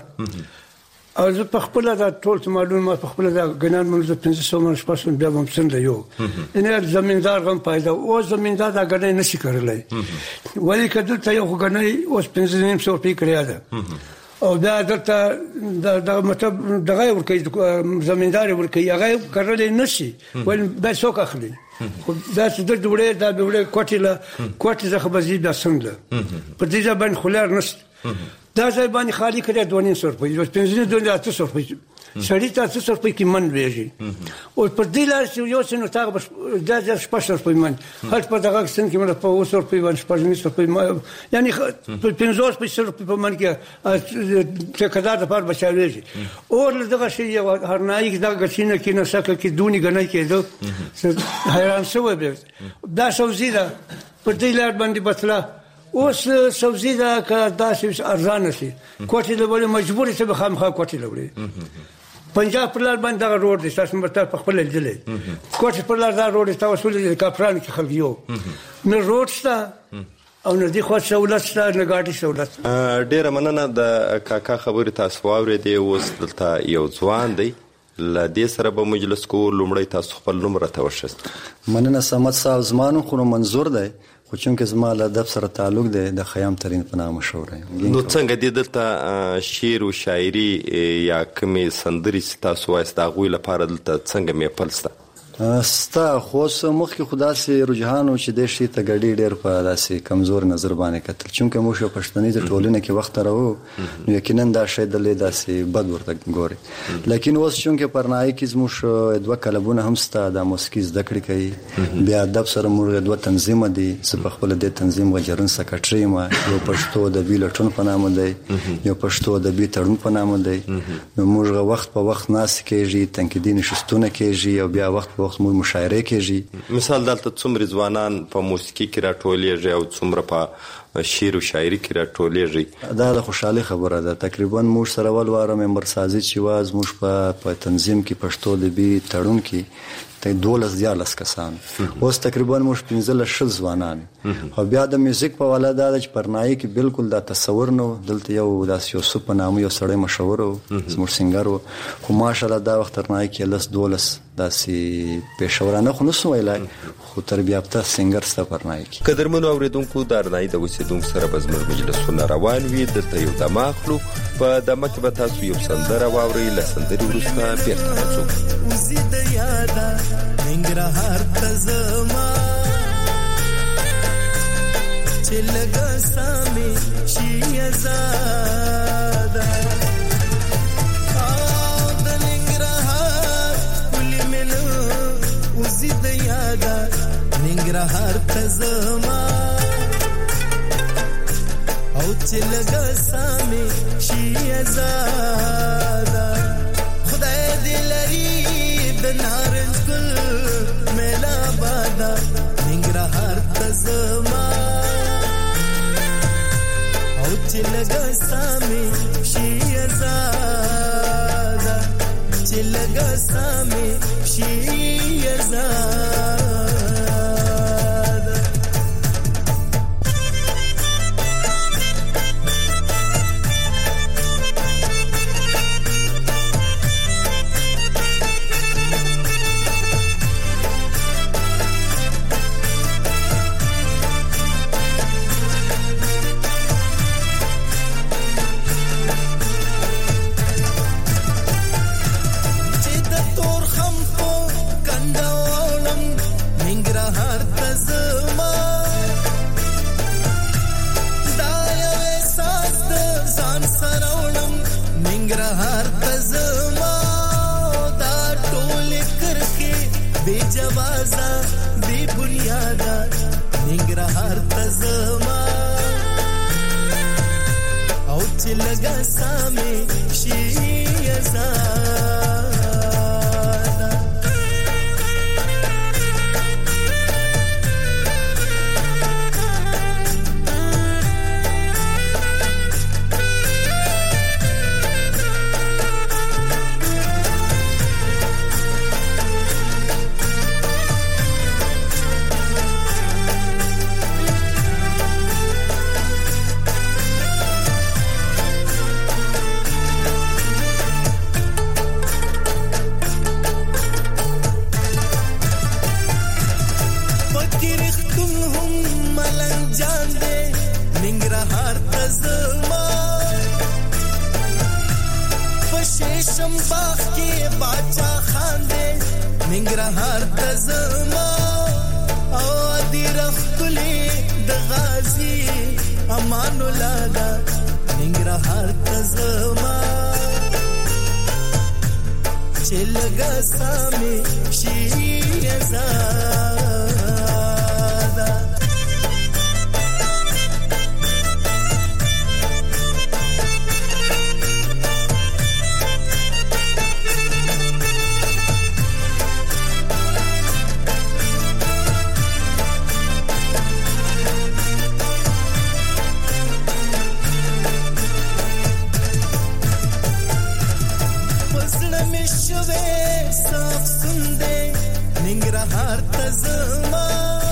او زه په خپل دا ټول معلومات په خپل دا غنان موږ په پنځه سوه منش پاسون بیا هم سند یو ان زمیندار غم پیدا او زمیندار دا غنې نشي کړلای ولی کله ته یو غنې اوس پنځه نیم سو په کړیا ده او دا درته دا مطلب دغه ورکی زمیندار ورکی هغه کړل نشي ول به څوک اخلي دا چې د وړې دا وړې کوټیله کوټی ځخه بزی د څنګه په دې ځبان خلار نشته دا ځای باندې خالی کړی دوه سو روپۍ اوس پنځه دوه اته سو روپۍ سړی تاسو سو روپۍ کې من ویږي او په دې لار چې یو څه نو تاغه دا د شپږ سو روپۍ من هر په دغه سن کې مله په اوس روپۍ باندې شپږ سو روپۍ یعنی په پنځه سو روپۍ په من کې چې کدا د پر بچاويږي او دغه شی هر نایک دغه شینه کې نه سکه کې دونی غنای کېدو حیران شوی به دا سوزي دا په دې لار باندې بتلا اوس سبزی دا که داسې ارزانه شي کوټې لوړې مجبورې څه به خامخا کوټې لوړې پنجاب پر لار باندې دا روډ دی تاسو مرته په خپل لیدلې کوټې پر لار دا روډ تاسو ولې کاپران کې خلک یو نو روډ شته او نه دی خو سہولت شته نه ګاډي سہولت ډیره مننه د کاکا خبرې تاسو واورېدې اوس دلته یو ځوان دی ل دې سره به مجلس کو لومړی تاسو خپل نوم راته وشست مننه سمت صاحب زمانو خو منظور دی خو چونکه زما له دب سره تعلق دی د خیام ترین په نامه مشهور یم نو څنګه د دلته شعر او شاعري یا کومې سندرې تاسو وایست دا غوي لپاره دلته څنګه مې پلسته ستا خو مخ کې خدا سي رجحان او چې د شي ته غړي ډېر په داسې کمزور نظر باندې کتل چونکه موږ په پښتني د ټولنې کې وخت راو نو یقینا دا شی د لید داسې بد ورته ګوري لیکن اوس چونکه پرنای کې زموږ دوه کلبونه هم ستا د موسیقي زده کړې کوي بیا ادب سره موږ دوه تنظیم دي چې په خپل د تنظیم وجرن سکرټري ما یو پښتو د بیلټون په نامه دی یو پښتو د بي تړون په نامه دی نو موږ وخت په وخت ناس کېږي تنقیدي نشستونه کېږي او بیا وخت وخت مو مشاعره کېږي مثال دلته څومره ځوانان په موسیقي کې راټولېږي او څومره په شعر او شاعري کې راټولېږي دا د خوشحالي خبره ده تقریبا موږ سره ول واره ممبر سازي چې واز موږ په په تنظیم کې پښتو د بي تړون کې ته دولس دیالس کسان اوس تقریبا موږ پنځه لس ځوانان او بیا د میوزیک په والا دا چې پرنای کې بالکل دا تصور نو دلته یو داس یو سپ نامه یو سړی مشهور او زموږ سنگر خو ماشاءالله دا وخت پرنای کې لس دولس داسې پېښورانه خو نو سویلای خو تربیته سنگر ست پرنای کې قدرمنو اوریدونکو دارنای د وسیدونکو سره بزمر مجلسونه روان وي د یو دماغلو په دمه کې به تاسو یو سندره واوري لسندري ورسته بیرته راځو زید یادا ننګرهار تزما چې لګا سامي شي آزاد ننګرهار ته زما او چې لږه سامې شي آزاده خدای دې لري د نارنج ګل میله باده ننګرهار ته زما او چې لږه سامې شي آزاده چې لږه سامې شي آزاده لگا سامے شیعہ زادہ ننګرهار ته زما او دې رخلې د غازی امان الله دا ننګرهار ته زما چې لږه سامې شي آزاده ننګرهار ته زما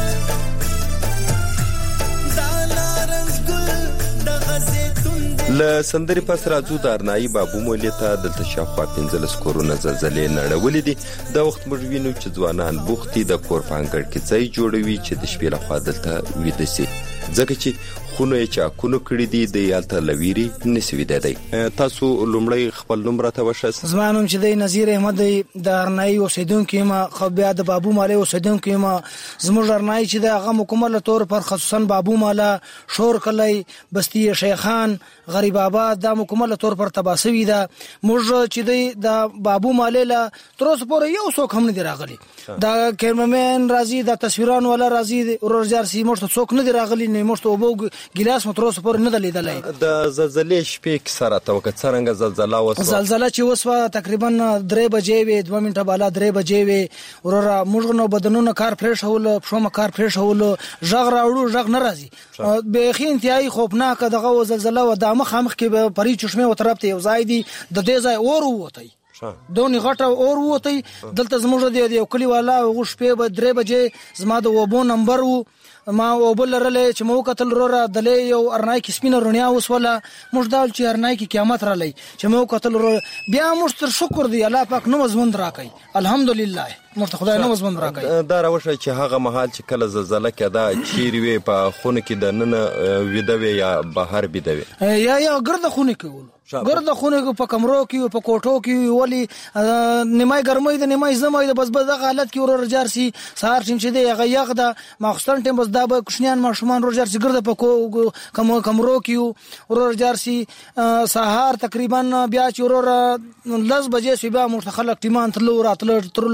دا نارنج ګل د غزیتون له سندرې پس راځو د ارنایي بابو مولې ته دلته شاوخوا پنځلس کورونه زلزلې نړولې دي. دا وخت موږ وینو چې ځوانان بوختي د کور په انګړ کې ځای جوړوي چې د شپې لخوا دلته ویده سي، ځکه چې خونه یې چاکونو کړي دي د یالته لویری نسی ویده دی. تاسو لومړی خپل نوم راته وښایئ. زما نوم چې دی نذیر احمد دی، د ارنایي اوسیدونکی یم، خو بیا د بابو مالی اوسیدونکی یم. زموږ ارنایي چې دی هغه مکمل طور پر خصوصا بابو مالا، شور کلی، بستی شیخان، غریب آباد دا مکمل طور پر تباه شوي ده. موږ چې دی د بابو مالی له تر اوسه پورې یو څوک هم نه دی راغلی. دا کیمرمن راځي، دا تصویران والا راځي، ورور جارسي موږ ته څوک نه دی راغلی، نه موږ ته اوبو ګلاس مو تر اوسه پورې نه دی لیدلی. د زلزلې شپې کیسه راته وکړه، څرنګه زلزله وسوه؟ زلزله چې وسوه تقریبا درې بجې وې، دوه منټه بالا درې بجې وې. وروره موږ نو بدنونه کار پرېښول، پښو مو کار پرېښول، غږ راوړو غږ نه راځي. بیخي انتهایی خوفناکه دغه زلزله و. د مخامخ کې پرې چشمه و طرف ته یو ځای دی، د دې ځای اور ووتی، دونی غټه اور ووتی. دلته زموږ د یو کلی والا غو شپې به درې بجې زما د وبو نمبر وو، ما وبل لرلې چې مو قتل وروره دلې یو ارنای کې سپینه رونیا وسوله. موږ دال چې ارنای کې قیامت را لې چې مو قتل وروره. بیا موږ تر شکر دی الله پاک نو مزمن راکړي، الحمدلله موږ خدای نو مزمن راکړي. دا راوښه چې هغه مهال چې کله زلزله کېده چیرې وې، په خونه کې د نن ویده وې یا بهر بيده وې؟ یا یا ګرد خونه کې ول، ګرد خونه کې په کمرو کې په کوټو کې ولی نیمای ګرمۍ د نیمای زمای د بس بس د حالت کې ورور جارسي. سهار چې دی هغه یغ د ماخستان ټیم بس دا به کوشنیان ماشومان ورور جارسي ګرد په کوم کمرو کې ورور جارسي. سهار تقریبا بیا چې ورور لس بجې سبا مخ خلک ټیمان تلو راتل تر راتل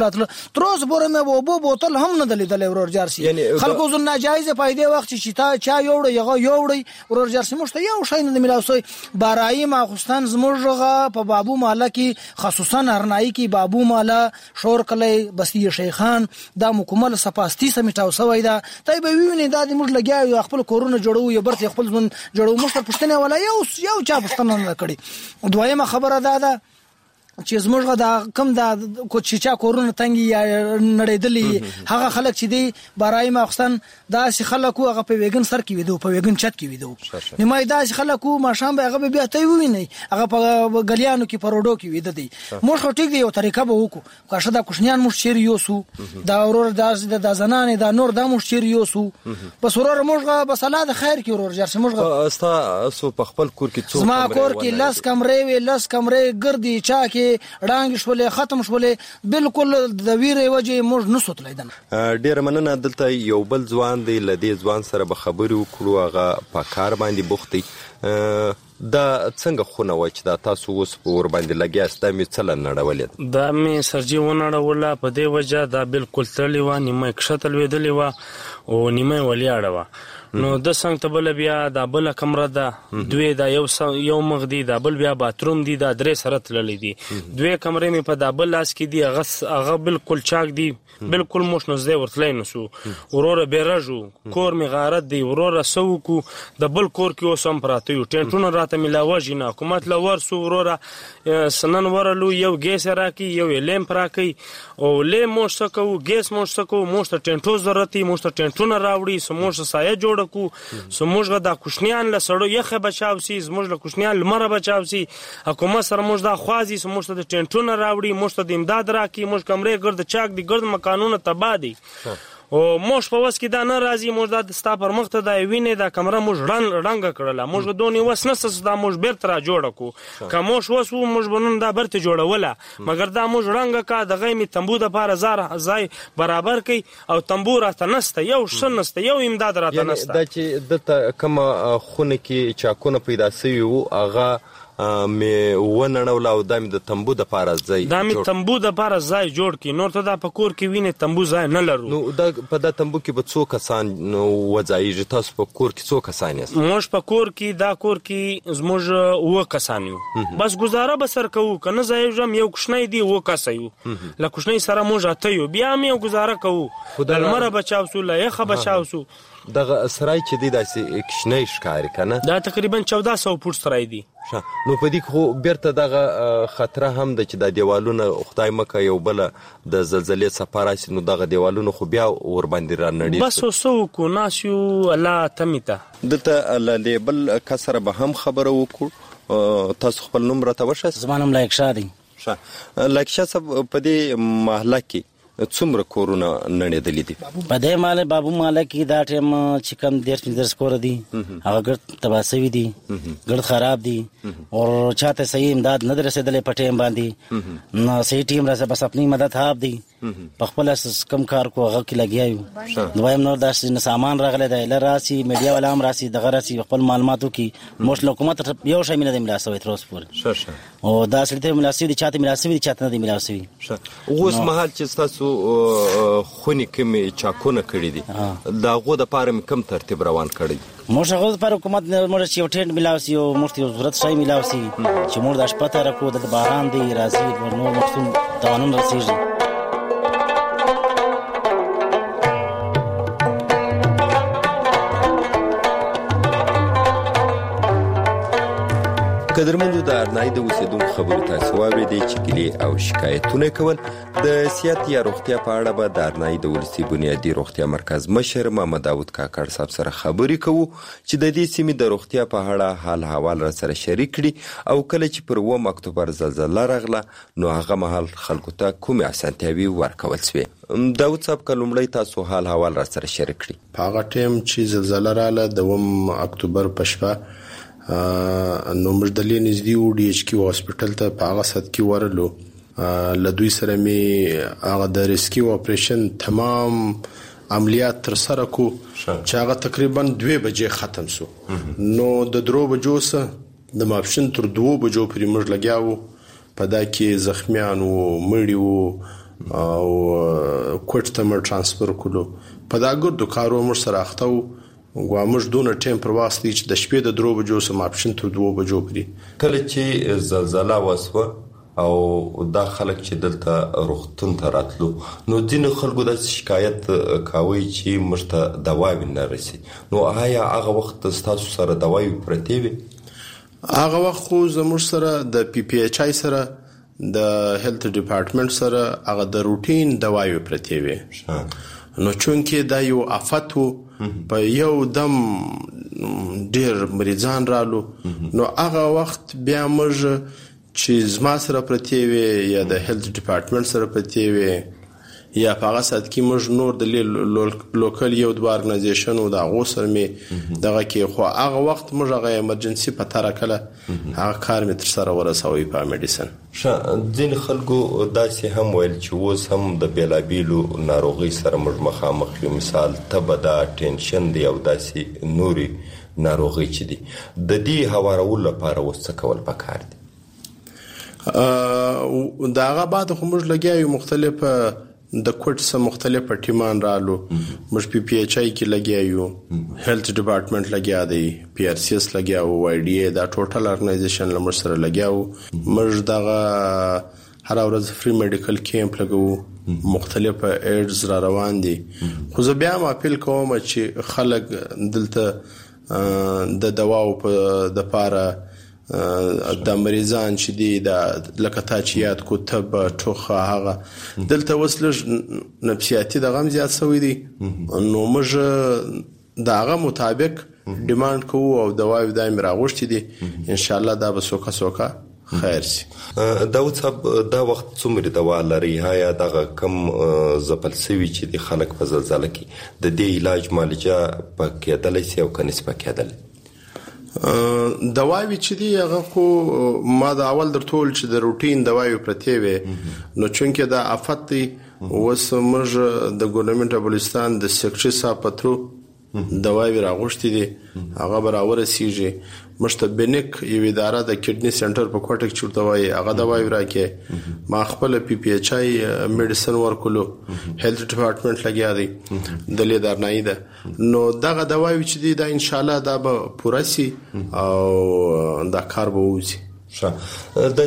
تر اوسه پورې مې وبو بوتل هم نه دلیدل ورور جارسي خلکو زو ناجایز فائدې وخت چې تا چا یوړ یغه یوړ ورور جارسي مشته یو شای نه ملاوسوي بارای ماخستان زموږه په بابو مالا کې خصوصا ارنای کې بابو مالا شور کلی بستی شیخان دا مکمل سپاستی سمیټاو سوی دا تای به ویني دا د موږ لګیا خپل کورونه جوړو یو برته خپل ځون جوړو مشته پښتنه ولا یو یو چا پښتنه نه کړي دویمه خبره ده ده چې زموږ دا کم دا کو چې چا کورونه تنګي یا نړیدلې هغه خلک چې دی بارای ماخستان دا سي خلکو هغه په ویګن سر کې ویدو په ویګن چت کې ویدو نیمای دا سي خلکو ماشام به هغه بیا ته ویني هغه په غلیانو کې پروډو کې وید دی موږ خو ټیک دی یو طریقه به وکړو کاشه دا کوشنیان موږ شیر یوسو دا ورور دا د زنانه دا نور دا موږ شیر یوسو بس ورور موږ بس الله د خیر کې ورور جرس موږ استا سو په خپل کور کې څو زما کور کې لاس کمرې وی لاس کمرې ګردي چا کې رنګ شولې ختم شولې بالکل د ویرې وجه موږ نه سوتلیدل ډیر مننه دلته یو بل ځوان دی لدی ځوان سره به خبرې وکړو هغه په کار باندې بوختي دا څنګه خونه و چې دا تاسو اوس په ور باندې لګیاست د می څل نړولې دا می سرجی و نړوله په دې وجه دا بالکل تړلی و نیمه کښتل ویدلې و او نیمه ولیاړه و نو د څنګه ته بل بیا دا بل کمره ده دوی دا یو یو مغ دی دا بل بیا باتروم دی دا درې سره تللې دي دوی کمرې می په دا بل لاس کې دی هغه هغه بالکل چاک دی بالکل موش نزدې ورتلای نسو وروره بیرجو کور می غارت دی وروره سو کو د بل کور کې اوسم پراته یو ټینټونه راته ملاوي نه حکومت لور سو وروره سنن ورلو یو ګیس راکی یو لیمپ راکی او لې موش سکو ګیس موش سکو موش ته ټینټو ضرورتي موش ته ټینټونه راوړي سموش سایه جوړ کو سموږ دا کوشنیان له سړو یخه بچاو سي زموږ له کوشنیان لمر بچاو سي حکومت سره موږ دا خوازي سموږ ته ټینټونه راوړي موږ ته د امداد راکې موږ کمرې ګرد چاک دي ګرد مکانونه تبادي او موږ په وس کې دا نه راځي موږ دا ستا پر مخ ته دا ویني دا کمره موږ رنګ رنګ کړله موږ دونی وس نه دا موږ بیرته را جوړ کو کوم وس موږ بنن دا برته جوړوله مګر دا موږ رنګ کا د غیمي تنبو د پاره زار ځای برابر کی او تنبو راته نسته یو شنسته یو امداد راته نسته دا چې د کوم خونه کې چاکونه پیدا سوي وو هغه مې ونړول او د د تنبو د پاره ځای دا مې تنبو د پاره ځای جوړ کی نور ته دا په کور کې ویني تنبو ځای نه لرو نو دا په دا تنبو کې به څو کسان وځایږي تاسو په کور کې څو کسان یاست موږ په کور کې دا کور کې زموږ و کسان یو بس گزاره به سر کوو کنه ځای جام یو کوشنۍ دی و کس یو ل کوشنۍ سره موږ اته یو بیا مې گزاره کوو د لمر بچاو سو لا یخه بچاو سو دغه سرای چې دی داسې کښنی ښکاري کنه دا تقریبا چودہ سو فوټ سرای دی نو په دې خو بیرته دغه خطر هم د چې د دیوالونو خدای مکه یو بل د زلزلې سفاراسي نو دغه دیوالونو خو بیا ور باندې را نړي بس وسو کو ناسیو الله تمیته دته له بل کسره به هم خبره وکړو تاسو خپل نوم راته وښه زمانم لایک شادي ښه لایک شاه په دې محله کې څومره کورونه نړېدلې دي په دې مال بابو مال کې دا ټیم چې کم ډیر ډیر سکور دي هغه ګټ تباسوي دي ګټ خراب دي او چاته صحیح امداد نه رسیدلې په ټیم باندې نو صحیح ټیم راځه بس خپل مدد هاب دي په خپل کم کار کو هغه کې لګیایو دویم نور داسې سامان راغله د لراسي میډیا ولا هم راسي دغه راسي خپل معلوماتو کې موږ حکومت یو شای مینه د ملاسوي تر اوسه پورې او دا سړي ملاسوي دي چاته ملاسوي دي چاته نه دي ملاسوي اوس مهال چې تاسو خونی کومې چاکونه کړی دي دا غو د پاره کم ترتیب روان کړی موږ هغه پر حکومت موږ چې یو ټینټ ملاوسی او موږ یو ضرورت شای ملاوسی چې موږ د شپته راکو د باران دی راځي ورنو مخصوم توانون رسیږي قدرمنو د ارنای د اوسیدونکو خبرو تاسو واورېدئ چې ګیلې او شکایتونه کول د صحت یا روغتیا په اړه به د ارنای د ولسي بنیادي روغتیا مرکز مشر محمد داود کاکړ صاحب سره خبرې کوو چې د دې سیمې د روغتیا په اړه حال احوال را سره شریک کړي او کله چې پر اووم اکتوبر زلزله راغله نو هغه مهال خلکو ته کومې اسانتیاوې ورکول سوې داود صاحب که لومړی تاسو حال احوال را سره شریک کړي په هغه ټیم چې زلزله راغله د اووم اکتوبر په شپه نو موږ د لینز دی او ډي ایچ کیو هاسپټل ته په هغه سات کې ورلو لدوی سره می هغه د ریسکیو اپریشن تمام عملیات تر سره کو چې هغه تقریبا دوه بجې ختم سو نو د درو بجو سره د ماپشن تر دوه بجو پرې موږ لګیاو په دا کې زخمیان او مړی وو او کوټ ته مر ترانسفر کولو په دا ګردو کارو مر سره اخته و ګوامش دونه ټیم پر واسطه چې د شپې د درو بجو سم اپشن تر دوه بجو پرې کله چې زلزلہ وسوه او دا خلک چې دلته روغتون ته راتلو نو ځینې خلکو د شکایت کاوي چې موږ ته دواوې نه رسي نو آیا هغه وخت ستاسو سره دواوې پرتې وي؟ هغه وخت خو زموږ سره د پی پی ایچ آی سره د هیلث ډپارټمنټ سره هغه د روټین دواوې پرتې وي نو چونکې دا یو آفت و په یو دم ډیر مریضان رالو نو هغه وخت بیا موږ چې زما سره پرتې وي یا د هیلث ډپارټمنټ سره پرتې وي یا په هغه سات کې موږ نور د لوکل یو دوه ارګنایزیشن او د هغو سره مې دغه کې خو هغه وخت موږ هغه ایمرجنسي په تاره کله هغه کار مې تر سره ورسوي په میډیسن. ځینې خلکو داسې هم ویل چې اوس هم د بېلابېلو ناروغۍ سره موږ مخامخ یو، مثال تبه ده، ټینشن دی او داسې نورې ناروغۍ چې دي. د دې هوارولو لپاره اوس څه کول پکار دي؟ دا هغه بعد خو موږ لګیا یو مختلف د کوټ سره مختلف ټیمان رالو موږ پی پی ایچ آی کې لګیا یو، هیلث ډپارټمنټ لګیا دی، پی آر سی ایس لګیا او وای ډی ای دا ټوټل ارګنایزیشن لمر سره لګیا و. موږ دغه هر ورځ فری میډیکل کیمپ لګو، مختلف ایډز را روان دي. خو زه بیا هم اپیل کوم چې خلک دلته د دواو په د پاره د مریضان چې دي د لکه تا چې یاد کو تب ټوخه هغه دلته وسلږ نفسیاتي د غم زیات شوی دي نو موږ د هغه مطابق ډیماند کوو او دواوې دایم راغوښتي دي ان شاء الله دا به سوکا سوکا خیر سي. داود صاحب دا وخت څومره دوا لري؟ هایا دغه کم زپل سوي چې د خلک په زلزلہ کې د دې علاج معالجه په کېدلی سي او کنيس په کېدلی؟ دواوی چې دی هغه خو ما د اول در ټول چې د روټین دواوی پرتې وي نو چونکه دا آفت دی اوس موږ د ګورنمنت بلوچستان د سیکرټري صاحب پترو دواوی راغوښتي دي هغه برابر سیږي. مشته بنک یو اداره د کډنی سنټر په کوټک چورته وای هغه دواوی راکې ما خپل پی پی ایچ آی میډیسن ورکولو، هیلث ډپارټمنټ لګیا دی د لیدار نه ده نو دغه دواوی چې دی دا ان شاء الله دا به پوره سي او دا کار به وځي. دا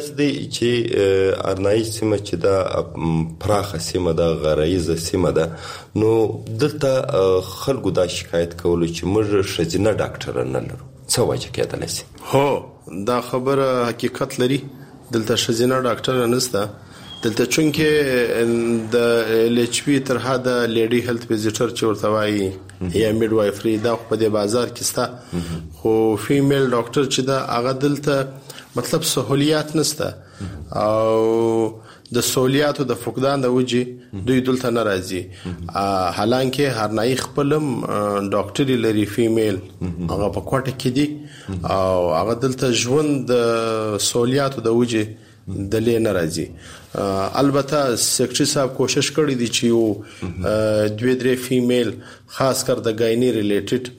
چې ارنایي سیمه چې دا پراخه سیمه ده، غرایزه سیمه ده، نو دلته خلکو دا شکایت کولو چې موږ ښځینه ډاکټر نه لرو، څه وجه کېدلی سي؟ هو دا خبره حقیقت لري، دلته ښځینه ډاکټر نشته دلته چونکې د ال ایچ پی تر حده لیډي هیلث ویزیټر چې ورته وایي یا میډ وایفري دا په دې بازار کې ستا، خو فیمیل ډاکټر چې دا هغه دلته مطلب سہولیات نشته او د سہولیاتو د فقدان د وجې دوی دلته ناراضي. حالانکه هرنای خپلم ډاکټري لري فیمیل هغه په کوټه کې دي او هغه دلته ژوند د سہولیاتو د وجې د لې ناراضي. البته سیکرټري صاحب کوشش کړی دی چې یو دوی درې فیمیل خاص کر د ګایني ریلیټډ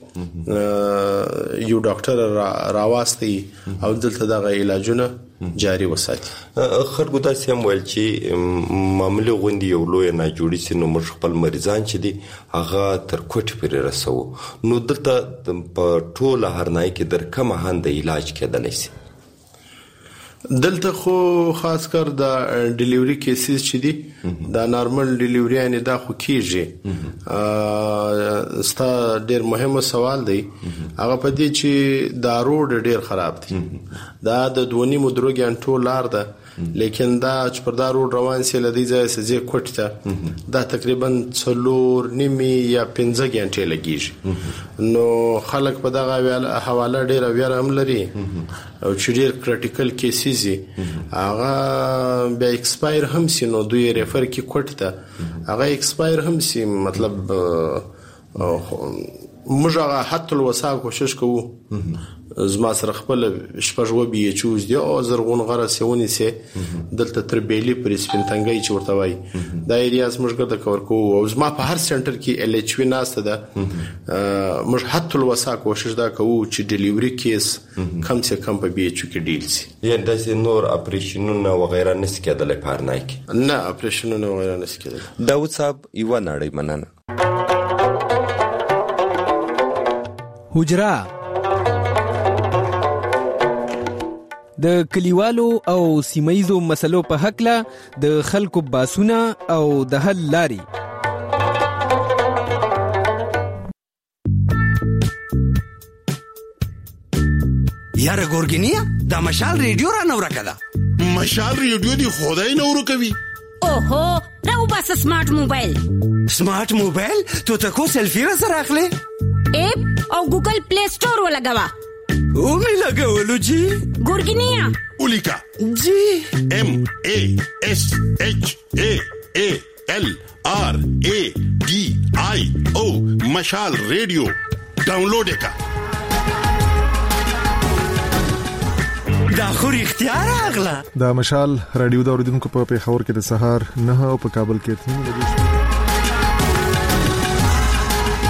یو ډاکټر راوستي او دلته دغه علاجونه جاری وساتي. خلکو داسې هم ویل چې معمولی غوندي یو لوی نه جوړی سي نو موږ خپل مریضان چې دي هغه تر کوټې پورې رسو، نو دلته په ټوله هرنای کې در کومه هنده علاج کېدلی سي؟ دلته خو خاص کر د ډیلیوري کیسز چې دي دا نارمل ډیلیوري یعنی دا خو کیږي. ستا ډیر مهمه سوال دی هغه په دې چې دا روډ ډیر خراب دی، دا د دونی مدرو ګانټو لار ده لیکن دا چې پر دا روډ روان سي لدی ځای سزي کوټه دا تقریبا څلور نیمه یا پنځه غنټې لګیږي نو خلک په دغه حواله ډیر ویره هم لري او چې ډیر کریټیکل کیسز هغه به ایکسپایر هم سي نو دوی ریفر کی کوټه هغه ایکسپایر هم سي. مطلب موږ هغه حتی الوسا کوشش کوو زما سره خپل شپږ بي چوز دی او زرغون غره سونی سي دلته تر بیلی پر سپینتنګي چې ورته وای دا ایریاز موږ ګرځه کور کوو او زما په هر سنټر کې ال ایچ وی ناسته ده موږ حتی الوسا کوشش دا کوو چې ډیلیوري کیس کم سے کم په بي ایچ کې ډیل سي. یعنی داسې نور اپریشنونه وغیرہ نس کېدل په هرنای کې نه اپریشنونه وغیرہ نس کېدل. داود صاحب یو نړۍ مننه. حجره د کلیوالو او سیمایزو مسلو په حقله د خلکو باسونه او د حل لاري. یاره ګورګینیا دا مشال ریډیو را نو راکړه. مشال ریډیو دی خدای نو ورو کوي. اوهو راو بس سمارټ موبایل. سمارټ موبایل تو تکو سیلفی را سره اخلي. اپ او ګوګل پلی سٹور ولګوا. او می لګولو جی ګورګینیا اولیکا جی ام ا اس اچ ا ا ال ار ا ډي آی او مشال ریډیو ډاونلوډ کا. دا خو اختیار اغلا. دا مشال رادیو دا اوریدونکو په پیښور کې د سهار نه او په کابل کې تین بجې.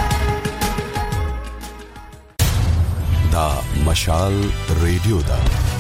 دا مشال ریډیو دا